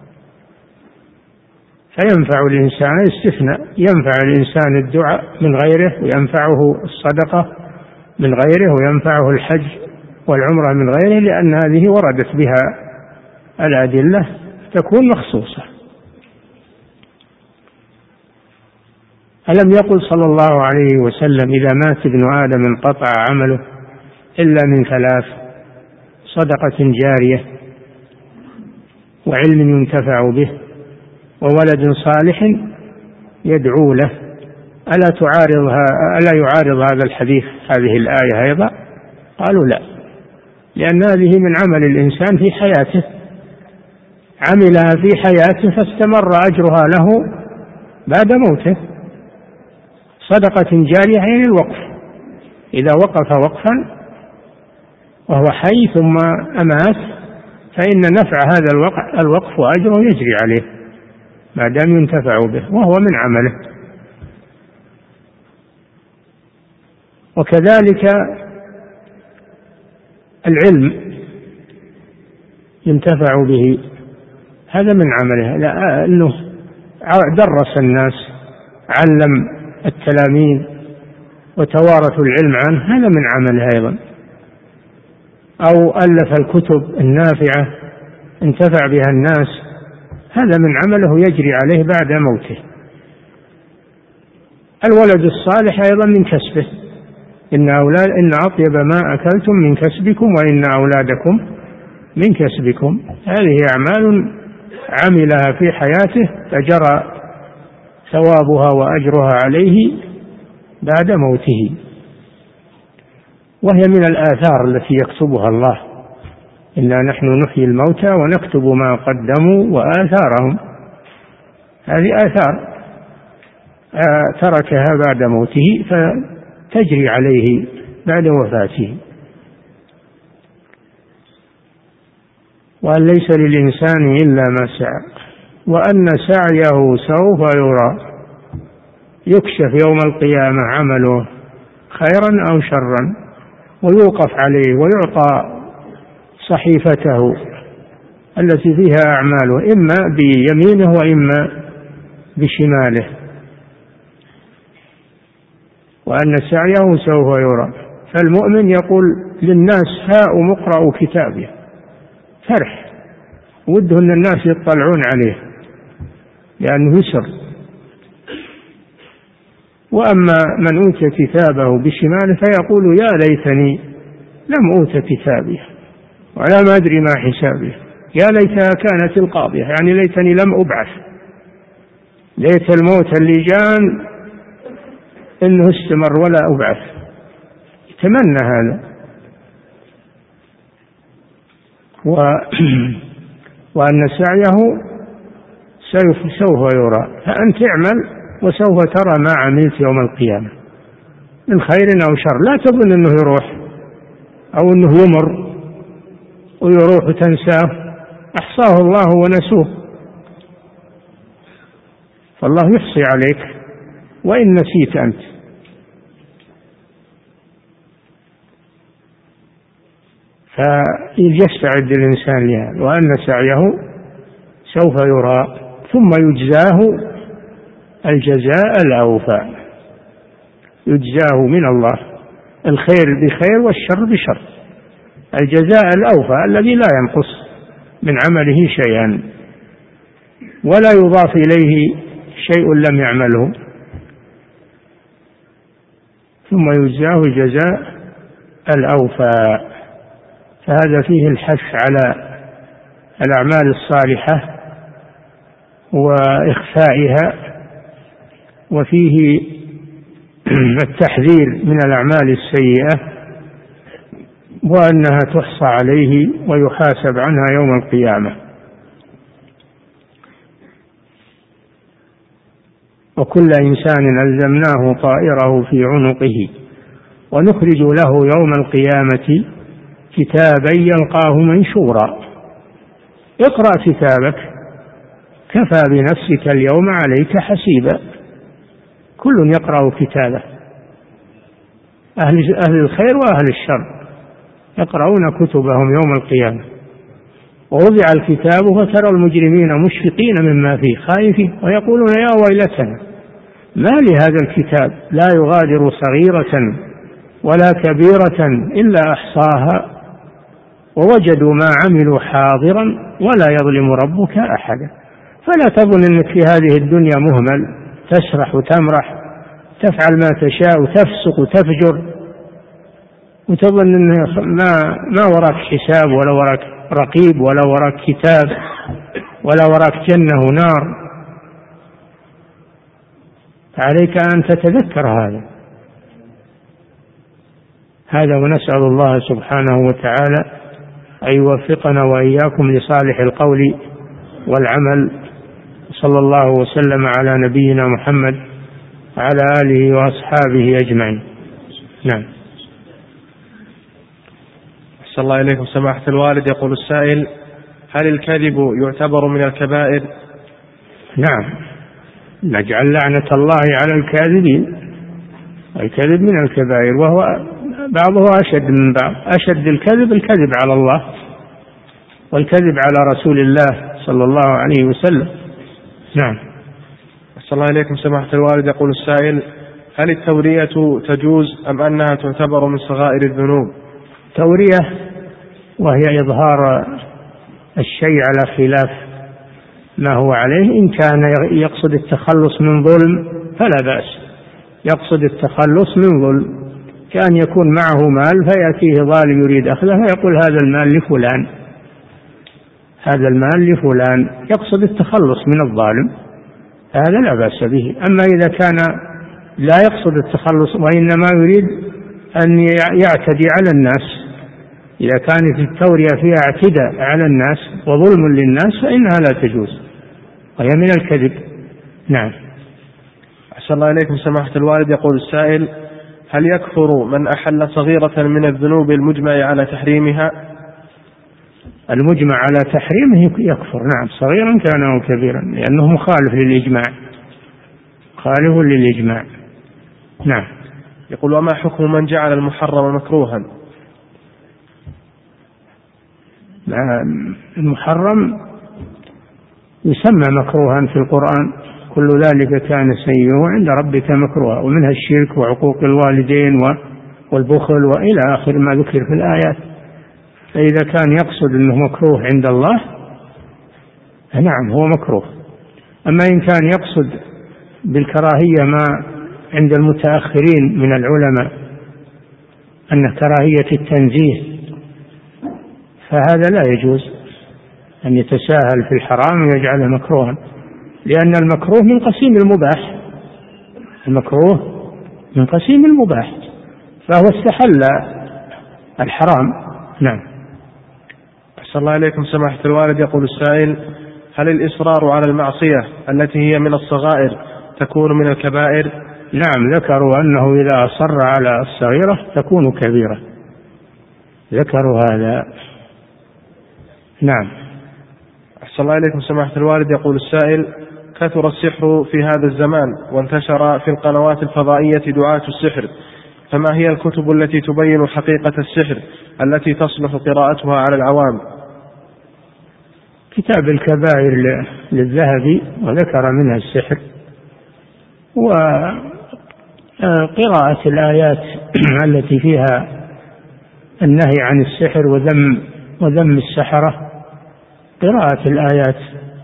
فينفع الإنسان استثناء، ينفع الإنسان الدعاء من غيره، وينفعه الصدقة من غيره، وينفعه الحج والعمرة من غيره، لأن هذه وردت بها الأدلة تكون مخصوصة. ألم يقل صلى الله عليه وسلم إذا مات ابن آدم انقطع عمله إلا من ثلاث: صدقة جارية، وعلم ينتفع به، وولد صالح يدعو له. ألا يعارض هذا الحديث هذه الآية أيضا؟ قالوا لا، لأن هذه من عمل الإنسان في حياته، عملها في حياته فاستمر أجرها له بعد موته. صدقة جارية يعني الوقف، إذا وقف وقفا وهو حي ثم أمات فإن نفع هذا الوقف وأجره يجري عليه ما دام ينتفع به وهو من عمله. وكذلك العلم ينتفع به، هذا من عمله، لأنه درس الناس، علم التلاميذ وتوارثوا العلم عنه، هذا من عمله أيضا. أو ألف الكتب النافعة انتفع بها الناس، هذا من عمله يجري عليه بعد موته. الولد الصالح أيضا من كسبه، إن أطيب ما أكلتم من كسبكم وإن أولادكم من كسبكم. هذه أعمال عملها في حياته فجرى ثوابها وأجرها عليه بعد موته، وهي من الآثار التي يكتبها الله: إنا نحن نحيي الموتى ونكتب ما قدموا وآثارهم. هذه آثار تركها بعد موته فتجري عليه بعد وفاته. وأن ليس للإنسان إلا ما سعى وأن سعيه سوف يرى، يكشف يوم القيامة عمله خيرا أو شرا، ويوقف عليه ويعطى صحيفته التي فيها أعماله، إما بيمينه وإما بشماله. وأن سعيه سوف يرى. فالمؤمن يقول للناس: هاؤم اقرأوا كتابي، فرح، وده أن الناس يطلعون عليه لأنه يسر. وأما من أوتي كتابه بشماله فيقول يا ليتني لم أوت كتابي ولا ما أدري ما حسابي، يا ليتها كانت القاضية، يعني ليتني لم أبعث، ليت الموت اللي جان إنه استمر ولا أبعث، يتمنى هذا. وأن سعيه سوف يرى، فأنت اعمل وسوف ترى ما عملت يوم القيامة من خير أو شر. لا تظن أنه يروح أو أنه يمر ويروح وتنساه، أحصاه الله ونسوه، فالله يحصي عليك وإن نسيت أنت. فيستعد الإنسان لهذا، وأن سعيه سوف يرى ثم يجزاه الجزاء الأوفى، يجزاه من الله الخير بخير والشر بشر، الجزاء الأوفى الذي لا ينقص من عمله شيئا ولا يضاف إليه شيء لم يعمله، ثم يجزاه الجزاء الأوفى. فهذا فيه الحث على الأعمال الصالحة وإخفائها، وفيه التحذير من الأعمال السيئة وأنها تحصى عليه ويحاسب عنها يوم القيامة. وكل إنسان ألزمناه طائره في عنقه ونخرج له يوم القيامة كتابا يلقاه منشورا، اقرأ كتابك كفى بنفسك اليوم عليك حسيبا. كل يقرأ كتابه، أهل الخير وأهل الشر يقرؤون كتبهم يوم القيامة. ووضع الكتاب فترى المجرمين مشفقين مما فيه خائفين ويقولون يا ويلتنا ما لهذا الكتاب لا يغادر صغيرة ولا كبيرة إلا أحصاها ووجدوا ما عملوا حاضرا ولا يظلم ربك أحدا. فلا تظن أنك في هذه الدنيا مهمل، تسرح وتمرح، تفعل ما تشاء وتفسق وتفجر، وتظن أن ما وراك حساب ولا وراك رقيب ولا وراك كتاب ولا وراك جنة ونار. عليك أن تتذكر هذا ونسأل الله سبحانه وتعالى أن يوفقنا وإياكم لصالح القول والعمل. صلى الله وسلم على نبينا محمد وعلى آله وأصحابه أجمعين. نعم. صلى الله عليكم سماحة الوالد. يقول السائل: هل الكذب يعتبر من الكبائر؟ نعم، نجعل لعنة الله على الكاذبين. الكذب من الكبائر، وهو بعضه أشد من بعض. أشد الكذب على الله والكذب على رسول الله صلى الله عليه وسلم. نعم. صلى الله عليكم سماحة الوالد. يقول السائل: هل التورية تجوز أم أنها تعتبر من صغائر الذنوب؟ تورية وهي إظهار الشيء على خلاف ما هو عليه، إن كان يقصد التخلص من ظلم فلا بأس، يقصد التخلص من ظلم، كأن يكون معه مال فيأتيه ظالم يريد أخذه فيقول هذا المال لفلان، هذا المال لفلان، يقصد التخلص من الظالم، هذا لا بأس به. أما إذا كان لا يقصد التخلص وإنما يريد أن يعتدي على الناس، إذا كانت التورية فيها اعتداء على الناس وظلم للناس فإنها لا تجوز وهي من الكذب. نعم. أحسن الله إليكم سماحة الوالد. يقول السائل: هل يكفر من أحل صغيرة من الذنوب المجمع على تحريمها؟ المجمع على تحريمه يكفر، نعم، صغيرا كان أو كبيرا، لأنه مخالف للإجماع، خالف للإجماع. نعم. يقول: وما حكم من جعل المحرم مكروها؟ المحرم يسمى مكروها في القرآن، كل ذلك كان سيئه عند ربك مكروها، ومنها الشرك وعقوق الوالدين والبخل وإلى آخر ما ذكر في الآيات. فإذا كان يقصد أنه مكروه عند الله نعم هو مكروه. أما إن كان يقصد بالكراهية ما عند المتأخرين من العلماء أن كراهية التنزيه، فهذا لا يجوز أن يتساهل في الحرام ويجعله مكروها، لأن المكروه من قسيم المباح، المكروه من قسيم المباح، فهو استحل الحرام. نعم. أحسن الله إليكم سماحة الوالد. يقول السائل: هل الإصرار على المعصية التي هي من الصغائر تكون من الكبائر؟ نعم، ذكروا أنه إذا أصر على الصغيرة تكون كبيرة، ذكروا هذا. نعم. أحسن الله إليكم سماحة الوالد. يقول السائل: كثر السحر في هذا الزمان وانتشر في القنوات الفضائية دعاة السحر، فما هي الكتب التي تبين حقيقة السحر التي تصلح قراءتها على العوام؟ كتاب الكبائر للذهبي وذكر منها السحر، وقراءة الآيات التي فيها النهي عن السحر وذم السحرة، قراءة الآيات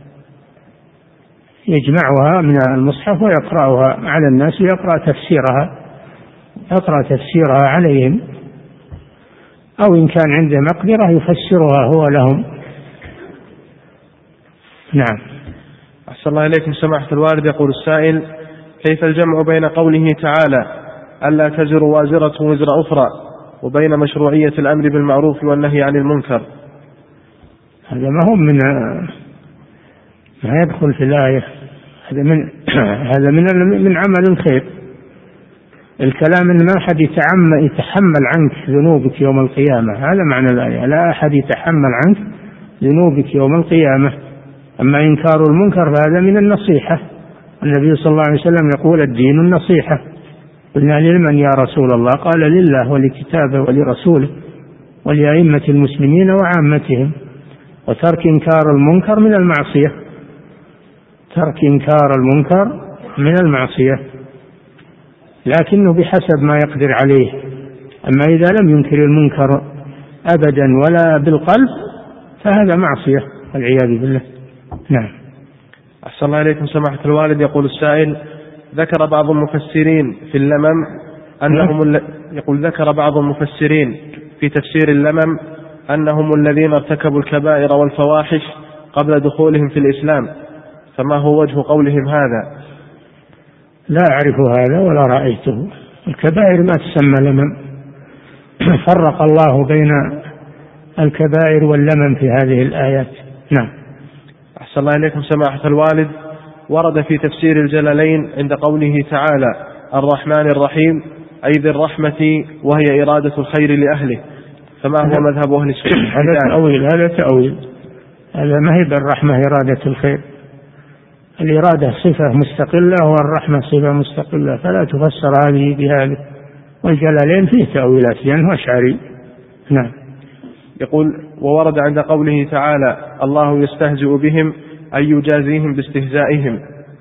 يجمعها من المصحف ويقرأها على الناس، ويقرأ تفسيرها عليهم، أو إن كان عنده مقدرة يفسرها هو لهم. نعم. أحسن الله إليكم سماحة الوالد. يقول السائل: كيف الجمع بين قوله تعالى ألا تزر وازرة وزر أخرى وبين مشروعية الأمر بالمعروف والنهي عن المنكر؟ هذا ما هو ما يدخل في الآية، هذا من عمل الخير. الكلام إن ما أحد يتحمل عنك ذنوبك يوم القيامة، هذا معنى الآية، لا أحد يتحمل عنك ذنوبك يوم القيامة. أما إنكار المنكر فهذا من النصيحة، النبي صلى الله عليه وسلم يقول: الدين النصيحة. قلنا: لمن يا رسول الله؟ قال: لله ولكتابه ولرسوله ولأئمة المسلمين وعامتهم. وترك إنكار المنكر من المعصية، ترك إنكار المنكر من المعصية، لكنه بحسب ما يقدر عليه. أما إذا لم ينكر المنكر أبدا ولا بالقلب فهذا معصية والعياذ بالله. نعم. أحسن الله إليكم سماحة الوالد. يقول السائل: ذكر بعض المفسرين في اللمم ذكر بعض المفسرين في تفسير اللمم أنهم الذين ارتكبوا الكبائر والفواحش قبل دخولهم في الإسلام، فما هو وجه قولهم هذا؟ لا أعرف هذا ولا رأيته. الكبائر ما تسمى لمم، فرق الله بين الكبائر واللمم في هذه الآيات. نعم. أحسن الله إليكم سماحة الوالد. ورد في تفسير الجلالين عند قوله تعالى الرحمن الرحيم أي ذي الرحمة، وهي إرادة الخير لأهله، فما هو مذهب أهل السنة؟ هذا تأويل، هذا ما هي بالرحمة إرادة الخير، الإرادة صفة مستقلة والرحمة صفة مستقلة، فلا تفسر هذه بهذه. والجلالين فيه تأويلات لأنه أشعري. نعم. يقول: وورد عند قوله تعالى الله يستهزئ بهم أي يجازيهم باستهزائهم.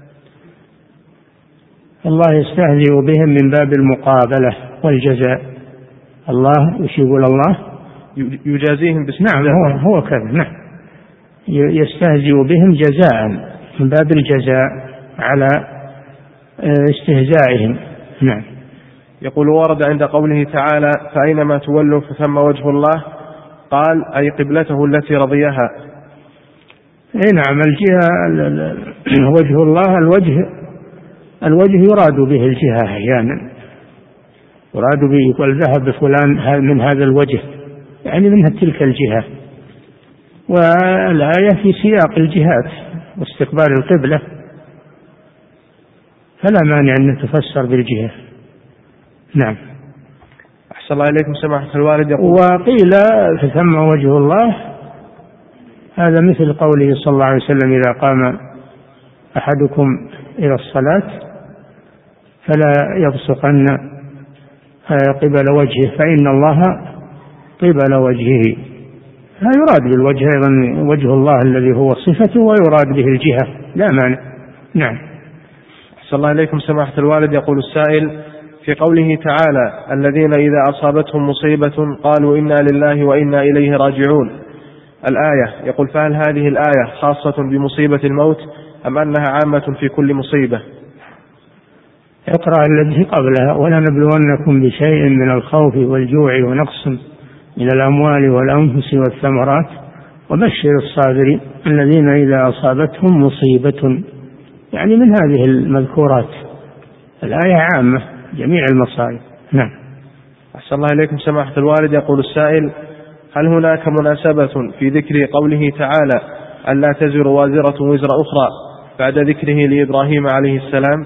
الله يستهزئ بهم من باب المقابلة والجزاء. الله وش يقول؟ الله يجازيهم باستهزائهم. نعم، هو كذا. نعم، يستهزئ بهم جزاء من باب الجزاء على استهزائهم. نعم. يقول: ورد عند قوله تعالى فأينما تولوا فثم وجه الله، قال أي قبلته التي رضيها. نعم، الجهة وجه الله، الوجه يراد به الجهة أحيانا، يراد به، يقول ذهب فلان من هذا الوجه، يعني منها تلك الجهة. والآية في سياق الجهات واستقبال القبلة، فلا مانع أن تفسر بالجهة. نعم. أحسن الله إليكم سماحة الوالد. وقيل فثم وجه الله، هذا مثل قوله صلى الله عليه وسلم إذا قام أحدكم إلى الصلاة فلا يبصقن قبل وجهه فإن الله قبل وجهه. هذا يراد بالوجه أيضا وجه الله الذي هو صفته، ويراد به الجهة، لا مانع. نعم. أحسن الله إليكم سماحة الوالد. يقول السائل: في قوله تعالى الذين إذا أصابتهم مصيبة قالوا إنا لله وإنا إليه راجعون، الآية، يقول: فهل هذه الآية خاصة بمصيبة الموت أم أنها عامة في كل مصيبة؟ اقرأ التي قبلها: ولنبلونكم بشيء من الخوف والجوع ونقص من الأموال والأنفس والثمرات وبشر الصابرين الذين إذا أصابتهم مصيبة، يعني من هذه المذكورات. الآية عامة جميع المصائب. نعم. أحسن الله إليكم سماحة الوالد. يقول السائل: هل هناك مناسبة في ذكر قوله تعالى ألا تزر وازرة وزر أخرى بعد ذكره لإبراهيم عليه السلام؟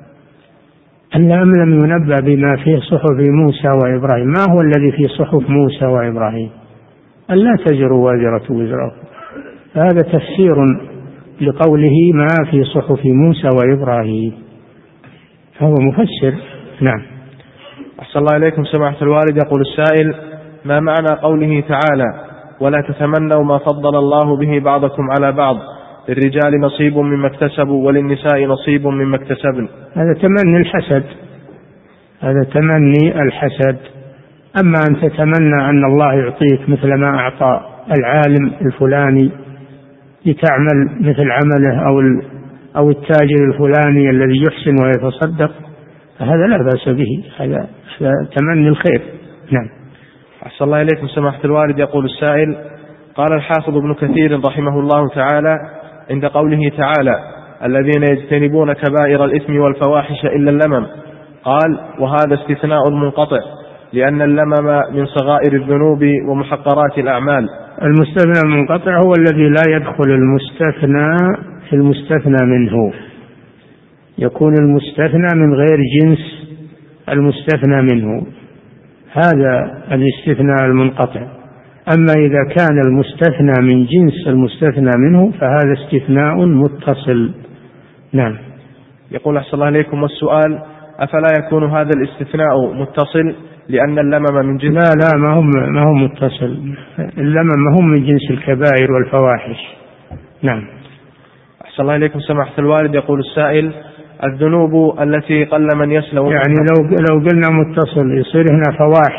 أنهم لم ينبأ بما في صحف موسى وإبراهيم. ما هو الذي في صحف موسى وإبراهيم؟ ألا تزر وازرة وزر أخرى، هذا تفسير لقوله ما في صحف موسى وإبراهيم، فهو مفسر. نعم. أحسن الله إليكم سماحة الوالد. يقول السائل: ما معنى قوله تعالى ولا تتمنوا ما فضل الله به بعضكم على بعض، للرجال نصيب مما اكتسبوا وللنساء نصيب مما اكتسبن؟ هذا تمني الحسد، هذا تمني الحسد. أما أن تتمنى أن الله يعطيك مثل ما أعطى العالم الفلاني لتعمل مثل عمله أو التاجر الفلاني الذي يحسن ويتصدق، فهذا لا بأس به، هذا تمني الخير. نعم. أحسن الله إليكم سماحة الوالد. يقول السائل: قال الحافظ ابن كثير رحمه الله تعالى عند قوله تعالى الذين يجتنبون كبائر الإثم والفواحش إلا اللمم، قال: وهذا استثناء منقطع، لأن اللمم من صغائر الذنوب ومحقرات الأعمال. المستثنى المنقطع هو الذي لا يدخل المستثنى في المستثنى منه، يكون المستثنى من غير جنس المستثنى منه، هذا الاستثناء المنقطع. أما إذا كان المستثنى من جنس المستثنى منه فهذا استثناء متصل. نعم. يقول أحسن الله إليكم والسؤال: أفلا يكون هذا الاستثناء متصل لأن اللمم من جنس؟ لا ما هو متصل، اللمم هم من جنس الكبائر والفواحش. نعم. أحسن الله إليكم سماحة الوالد. يقول السائل: الذنوب التي قل من يسلم، يعني لو قلنا متصل يصير هنا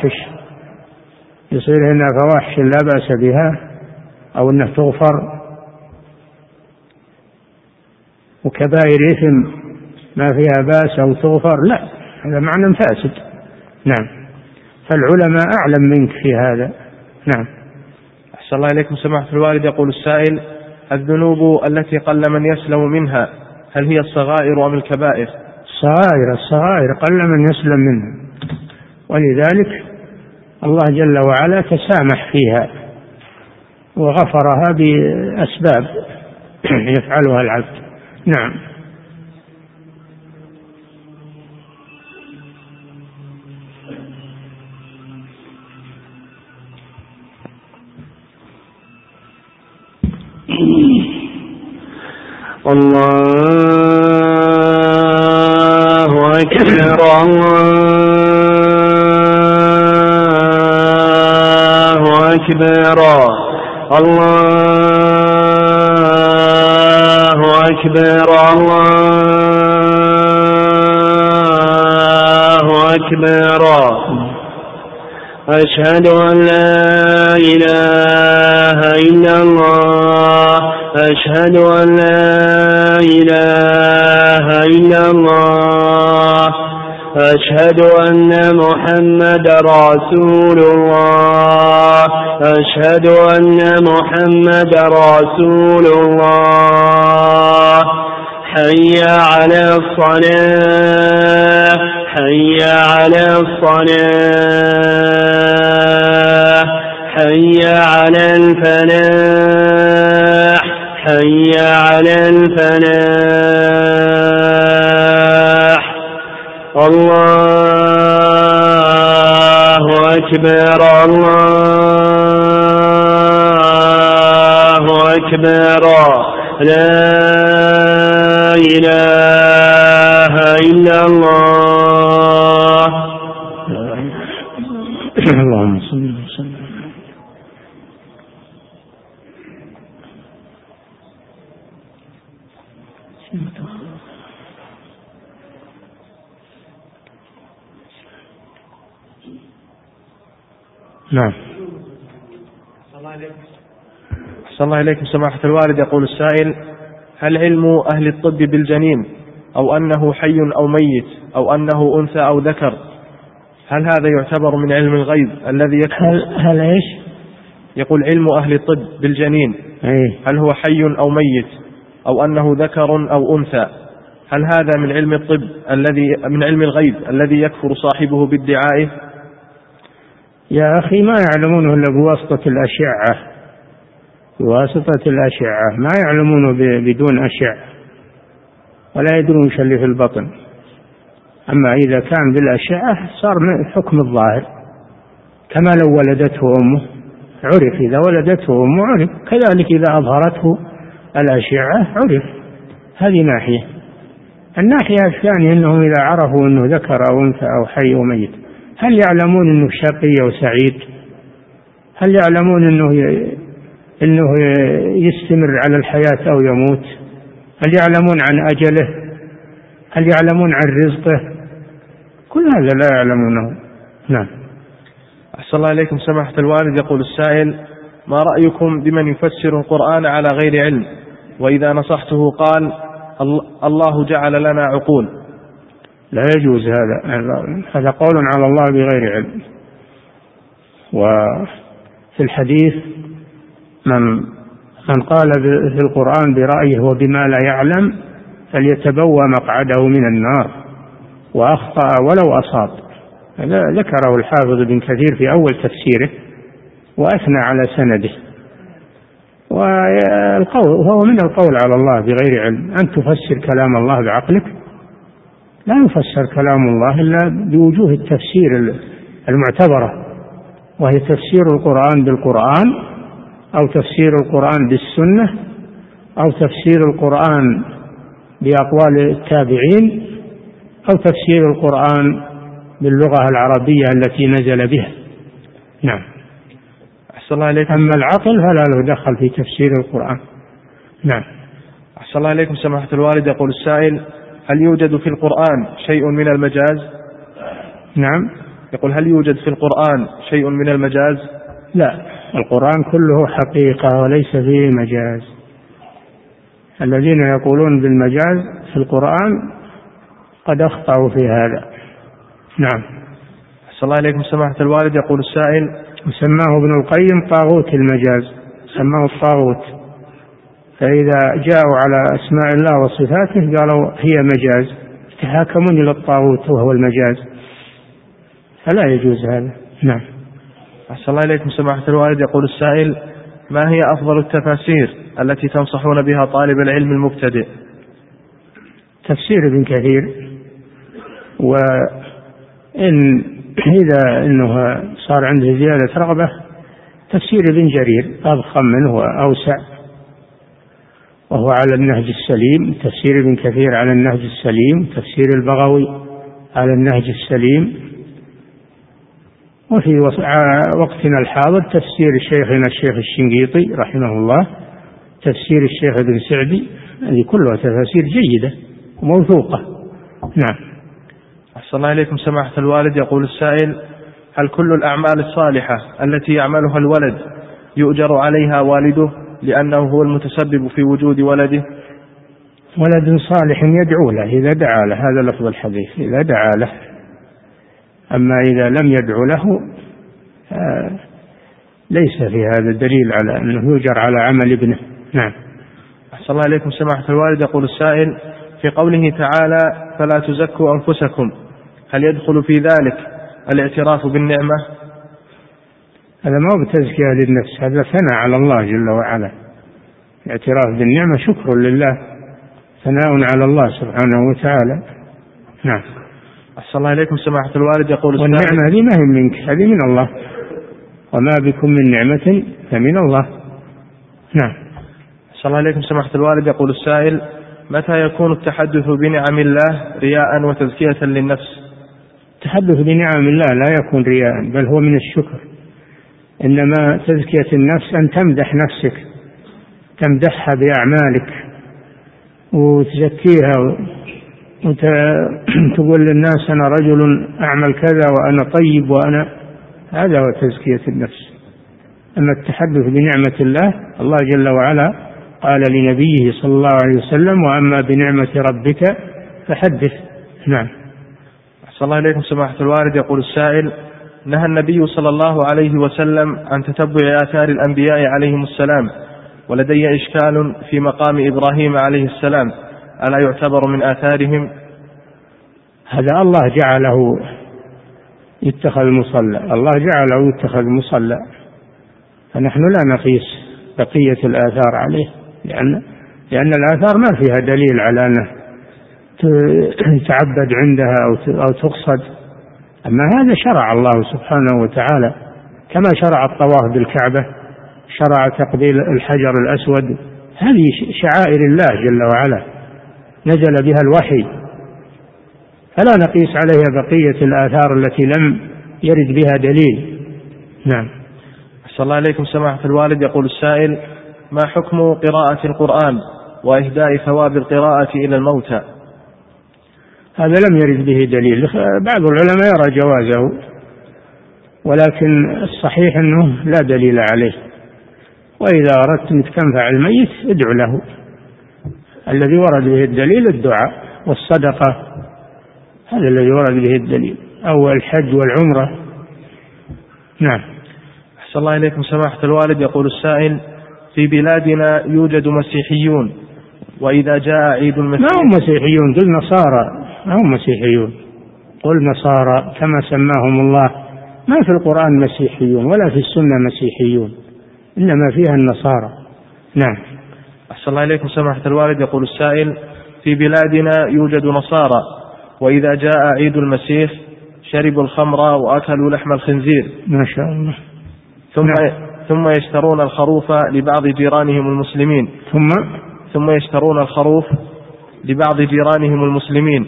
فواحش لا بأس بها، أو أنها تغفر، وكبائر إثم ما فيها بأس أو تغفر، لا، هذا معنى فاسد. نعم. فالعلماء أعلم منك في هذا. نعم. أحسن الله إليكم سماحة الوالد. يقول السائل: الذنوب التي قل من يسلم منها هل هي الصغائر أم الكبائر؟ الصغائر قل من يسلم منها، ولذلك الله جل وعلا تسامح فيها وغفرها بأسباب يفعلها العبد. نعم. الله أكبر الله أكبر الله أكبر الله أكبر. أشهد أن لا إله إلا الله، أشهد أن لا إله إلا الله، أشهد أن محمد رسول الله، أشهد أن محمد رسول الله. حي على الصلاة، حي على الصلاة، حي على الفلاح، حي على الفلاح. الله أكبر الله أكبر. لا إله إلا الله. اللهم صل وسلم. نعم. أحسن الله إليكم سماحة الوالد. يقول السائل: هل علم أهل الطب بالجنين أو أنه حي أو ميت أو أنه أنثى أو ذكر، هل هذا يعتبر من علم الغيب الذي يكفر؟ هل إيش؟ يقول علم أهل الطب بالجنين هل هو حي أو ميت أو أنه ذكر أو أنثى، هل هذا من علم الطب من علم الغيب الذي يكفر صاحبه بادعائه؟ يا أخي ما يعلمونه إلا بواسطة الأشعة، ما يعلمونه بدون أشعة، ولا يدرون وش اللي في البطن. أما إذا كان بالأشعة صار من حكم الظاهر، كما لو ولدته أمه عرف، إذا ولدته أمه عرف، كذلك إذا أظهرته الأشعة عرف. هذه ناحية. الناحية الثانية أنهم إذا عرفوا أنه ذكر أو أنثى أو حي أو ميت، هل يعلمون أنه شقي أو سعيد؟ هل يعلمون أنه يستمر على الحياة أو يموت؟ هل يعلمون عن أجله؟ هل يعلمون عن رزقه؟ كل هذا لا يعلمونه. نعم. أحسن الله إليكم سماحة الوالد. يقول السائل: ما رأيكم بمن يفسر القرآن على غير علم، وإذا نصحته قال الله جعل لنا عقول؟ لا يجوز هذا قول على الله بغير علم. وفي الحديث من قال في القرآن برأيه وبما لا يعلم فليتبوأ مقعده من النار، وأخطأ ولو أصاب. هذا ذكره الحافظ ابن كثير في أول تفسيره وأثنى على سنده. وهو من القول على الله بغير علم أن تفسر كلام الله بعقلك. لا يفسر كلام الله إلا بوجوه التفسير المعتبرة، وهي تفسير القرآن بالقرآن، أو تفسير القرآن بالسنة، أو تفسير القرآن بأقوال التابعين، أو تفسير القرآن باللغة العربية التي نزل بها. نعم. أحسن الله إليكم. أما العقل فلا له دخل في تفسير القرآن. نعم. أحسن الله إليكم سماحة الوالد. يقول السائل: هل يوجد في القرآن شيء من المجاز؟ نعم. يقول: هل يوجد في القرآن شيء من المجاز؟ لا، القرآن كله حقيقة وليس فيه مجاز. الذين يقولون بالمجاز في القرآن قد أخطأوا في هذا. نعم. أحسن الله إليكم سماحة الوالد. يقول السائل: وسماه ابن القيم طاغوت المجاز، سماه الطاغوت. فإذا جاءوا على أسماء الله وصفاته قالوا هي مجاز، يتحاكمون إلى الطاغوت وهو المجاز، فلا يجوز هذا. نعم. أحسن الله إليكم سماحة الوالد. يقول السائل: ما هي أفضل التفاسير التي تنصحون بها طالب العلم المبتدئ؟ تفسير ابن كثير، إذا أنه صار عنده زيادة رغبة تفسير ابن جرير أضخم منه وأوسع، وهو على النهج السليم. تفسير ابن كثير على النهج السليم، تفسير البغوي على النهج السليم. وفي وقتنا الحاضر تفسير شيخنا الشيخ الشنقيطي رحمه الله، تفسير الشيخ ابن سعدي، هذه كلها تفاسير جيدة وموثوقة. نعم. أحسن الله إليكم سماحة الوالد. يقول السائل: هل كل الأعمال الصالحة التي يعملها الولد يؤجر عليها والده لأنه هو المتسبب في وجود ولده؟ ولد صالح يدعو له إذا دعا له، هذا لفظ الحديث، إذا دعا له. أما إذا لم يدعو له ليس في هذا دليل على أنه يؤجر على عمل ابنه. نعم. أحسن الله إليكم سماحة الوالد. يقول السائل: في قوله تعالى: فلا تزكوا أنفسكم، هل يدخل في ذلك الاعتراف بالنعمة؟ هذا ما هو بتزكية للنفس، هذا ثناء على الله جل وعلا. الاعتراف بالنعمة شكر لله، ثناء على الله سبحانه وتعالى. نعم. أحسن الله إليكم سماحة الوالد. يقول والنعمة هذه ما هي منك، هذه من الله، وما بكم من نعمة فمن الله. نعم. أحسن الله إليكم سماحة الوالد. يقول السائل: متى يكون التحدث بنعم الله رياء وتزكية للنفس؟ التحدث بنعم الله لا يكون رياء، بل هو من الشكر. إنما تزكية النفس أن تمدح نفسك، تمدحها بأعمالك وتزكيها وتقول للناس أنا رجل أعمل كذا وأنا طيب وأنا، هذا هو تزكية النفس. أما التحدث بنعمة الله، الله جل وعلا قال لنبيه صلى الله عليه وسلم: وأما بنعمة ربك فحدث. نعم. أحسن الله إليكم سماحة الوالد. يقول السائل: نهى النبي صلى الله عليه وسلم عن تتبع آثار الأنبياء عليهم السلام، ولدي إشكال في مقام إبراهيم عليه السلام، ألا يعتبر من آثارهم؟ هذا الله جعله يتخذ مصلى، الله جعله يتخذ مصلى، فنحن لا نقيس بقية الآثار عليه، لأن الآثار ما فيها دليل على أنه يتعبد عندها أو تقصد. أما هذا شرع الله سبحانه وتعالى، كما شرع الطواف بالكعبة، شرع تقبيل الحجر الأسود، هذه شعائر الله جل وعلا نزل بها الوحي، فلا نقيس عليها بقية الآثار التي لم يرد بها دليل. نعم. أحسن الله إليكم سماحة الوالد. يقول السائل: ما حكم قراءة القرآن وإهداء ثواب القراءة إلى الموتى؟ هذا لم يرد به دليل، بعض العلماء يرى جوازه، ولكن الصحيح أنه لا دليل عليه. وإذا أردت أن تنفع الميت ادعو له، الذي ورد به الدليل الدعاء والصدقة، هذا الذي ورد به الدليل، أو الحج والعمرة. نعم. أحسن الله إليكم سماحة الوالد. يقول السائل: في بلادنا يوجد مسيحيون، وإذا جاء عيد المسيح ما هم مسيحيون، دول نصارى، ما هم مسيحيون، قل نصارى كما سماهم الله. ما في القرآن مسيحيون ولا في السنة مسيحيون، إنما فيها النصارى. نعم. أحسن الله إليكم سماحة الوالد. يقول السائل: في بلادنا يوجد نصارى، وإذا جاء عيد المسيح شربوا الخمر وأكلوا لحم الخنزير. ما شاء الله. ثم يشترون الخروف لبعض جيرانهم المسلمين. ثم يشترون الخروف لبعض جيرانهم المسلمين.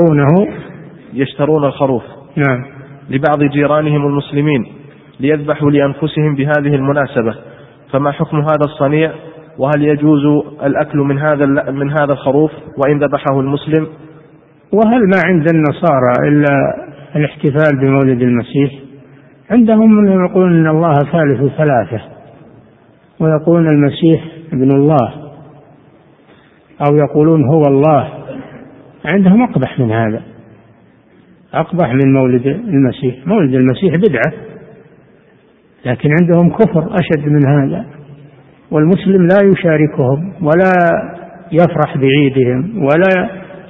يشترون الخروف. نعم. لبعض جيرانهم المسلمين ليذبحوا لأنفسهم بهذه المناسبة، فما حكم هذا الصنيع؟ وهل يجوز الأكل من هذا الخروف وإن ذبحه المسلم؟ وهل ما عند النصارى إلا الاحتفال بمولد المسيح؟ عندهم من يقولون إن الله ثالث ثلاثة، ويقولون المسيح ابن الله، أو يقولون هو الله. عندهم أقبح من هذا، أقبح من مولد المسيح. مولد المسيح بدعة، لكن عندهم كفر أشد من هذا، والمسلم لا يشاركهم ولا يفرح بعيدهم ولا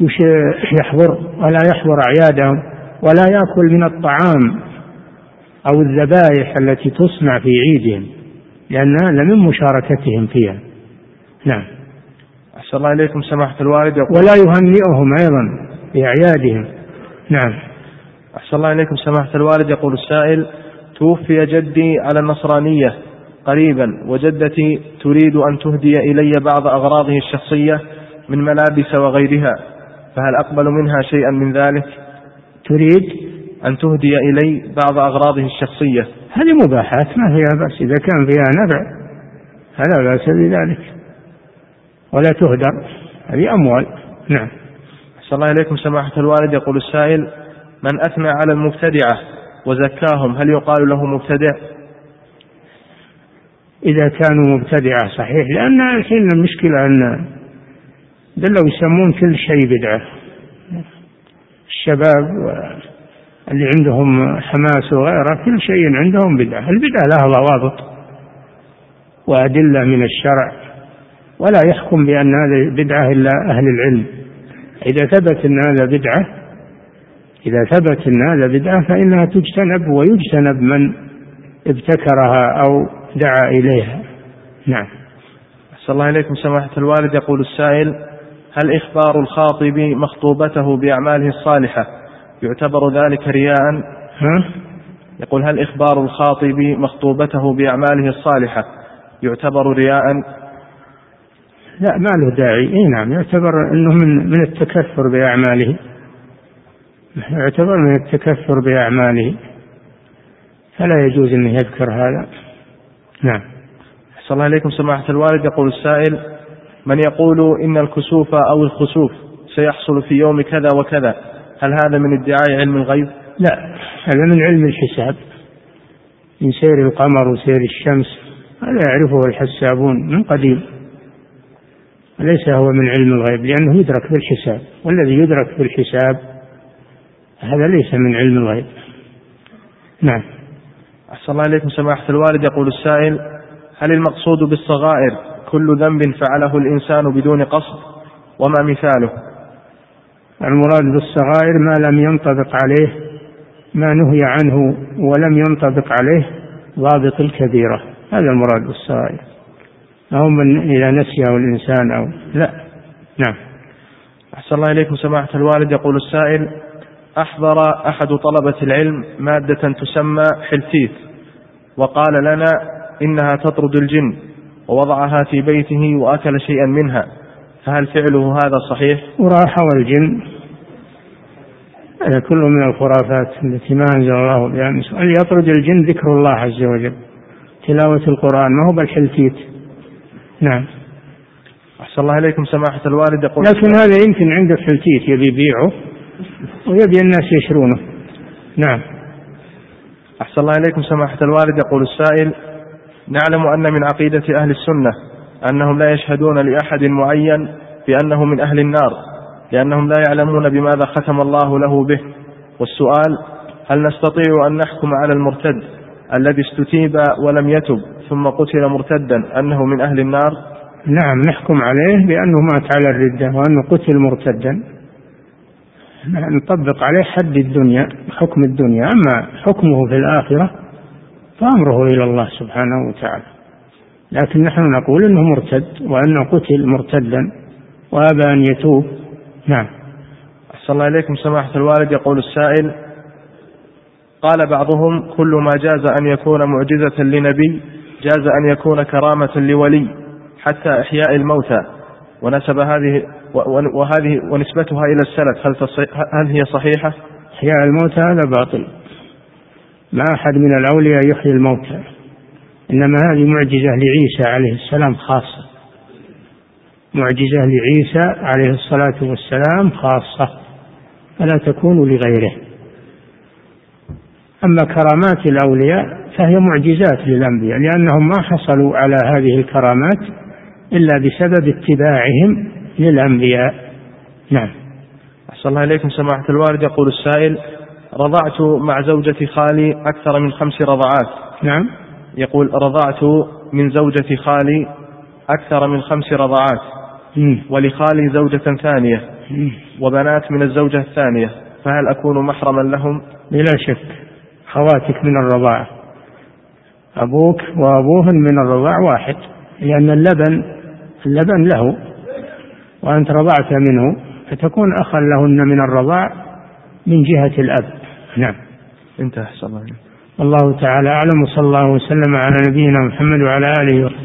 يحضر أعيادهم ولا يأكل من الطعام أو الذبائح التي تصنع في عيدهم، لأن هذا من مشاركتهم فيها. نعم. أحسن الله إليكم سماحة الوالد. ولا يهنئهم أيضا بأعيادهم. نعم. أحسن الله إليكم سماحة الوالد. يقول السائل: توفي جدي على النصرانية قريبا، وجدتي تريد أن تهدي إلي بعض أغراضه الشخصية من ملابس وغيرها، فهل أقبل منها شيئا من ذلك؟ تريد أن تهدي إلي بعض أغراضه الشخصية. هذه مباحات ما فيها بأس، إذا كان فيها نفع فلا بأس بذلك، ولا تهدر، هذه أموال. نعم. أحسن الله إليكم سماحة الوالد. يقول السائل: من أثنى على المبتدعة وزكاهم هل يقال له مبتدع؟ إذا كانوا مبتدعة صحيح، لأن الحين المشكلة أن دلوا يسمون كل شيء بدعة. الشباب اللي عندهم حماس وغيره كل شيء عندهم بدعة. البدعة لها ضوابط وأدلة من الشرع، ولا يحكم بأن هذا بدعة إلا أهل العلم. إذا ثبت أن هذا بدعة فإنها تجتنب، ويجتنب من ابتكرها أو دعا إليها. نعم. أحسن الله إليكم سماحة الوالد. يقول السائل: هل إخبار الخاطب مخطوبته بأعماله الصالحة يعتبر ذلك رياء؟ يقول: هل إخبار الخاطب مخطوبته بأعماله الصالحة يعتبر رياء؟ لا، ما له داعي. نعم، يعتبر أنه من التكثر بأعماله، يعتبر من التكثر بأعماله، فلا يجوز أن يذكر هذا. نعم. أحسن الله إليكم سماحة الوالد. يقول السائل: من يقول إن الكسوف أو الخسوف سيحصل في يوم كذا وكذا، هل هذا من ادعاء علم الغيب؟ لا، هذا من علم الحساب، من سير القمر وسير الشمس، هذا يعرفه الحسابون من قديم. ليس هو من علم الغيب، لأنه يدرك بالحساب، والذي يدرك بالحساب هذا ليس من علم الغيب. نعم. أحسن الله إليكم سماحة الوالد. يقول السائل: هل المقصود بالصغائر كل ذنب فعله الإنسان بدون قصد؟ وما مثاله؟ المراد بالصغائر ما لم ينطبق عليه ما نهي عنه ولم ينطبق عليه ضابط الكبيرة، هذا المراد بالصغائر، أو من إذا نسيه الإنسان أو لا. نعم. أحسن الله إليكم سماحة الوالد. يقول السائل: أحضر أحد طلبة العلم مادة تسمى حلتيت، وقال لنا إنها تطرد الجن، ووضعها في بيته وأكل شيئا منها، فهل فعله هذا صحيح؟ وراح والجن هذا كله من الخرافات التي ما أنزل الله بها من سلطان. يطرد الجن ذكر الله عز وجل، تلاوة القرآن، ما هو بالحلتيت. نعم. أحسن الله إليكم سماحة الوالد. يقول لكن هذا يمكن عنده حلتيت يبي يبيعه ويبي الناس يشرونه. نعم. أحسن الله إليكم سماحة الوالد. يقول السائل: نعلم أن من عقيدة أهل السنة أنهم لا يشهدون لأحد معين بأنه من أهل النار، لأنهم لا يعلمون بماذا ختم الله له به. والسؤال: هل نستطيع أن نحكم على المرتد الذي استتيب ولم يتب ثم قتل مرتدا أنه من أهل النار؟ نعم، نحكم عليه بأنه مات على الردة وأنه قتل مرتدا، نطبق عليه حد الدنيا، حكم الدنيا. أما حكمه في الآخرة فأمره إلى الله سبحانه وتعالى، لكن نحن نقول إنه مرتد وأنه قتل مرتدا وأبى أن يتوب. نعم. أحسن الله إليكم سماحة الوالد. يقول السائل: قال بعضهم: كل ما جاز أن يكون معجزة لنبي جاز أن يكون كرامة لولي، حتى إحياء الموتى، ونسب هذه ونسبتها إلى السلف، هل هي صحيحة؟ إحياء الموتى هذا باطل، ما أحد من الأولياء يحيي الموتى، إنما هذه معجزة لعيسى عليه السلام خاصة، معجزة لعيسى عليه الصلاة والسلام خاصة، فلا تكون لغيره. أما كرامات الأولياء فهي معجزات للأنبياء، لأنهم ما حصلوا على هذه الكرامات إلا بسبب اتباعهم للأنبياء. نعم. أحسن الله إليكم سماحة الوالد. يقول السائل: رضعت مع زوجة خالي أكثر من 5 رضعات. نعم. يقول: رضعت من زوجة خالي أكثر من 5 رضعات، ولخالي زوجة ثانية وبنات من الزوجة الثانية، فهل أكون محرما لهم؟ بلا شك، خواتك من الرضاعة، أبوك وأبوهن من الرضاع واحد، لأن اللبن له وأنت رضعت منه، فتكون أخا لهن من الرضاع من جهة الأب. نعم. انتهى. الله تعالى أعلم، وصلى الله وسلم على نبينا محمد وعلى آله وصحبه.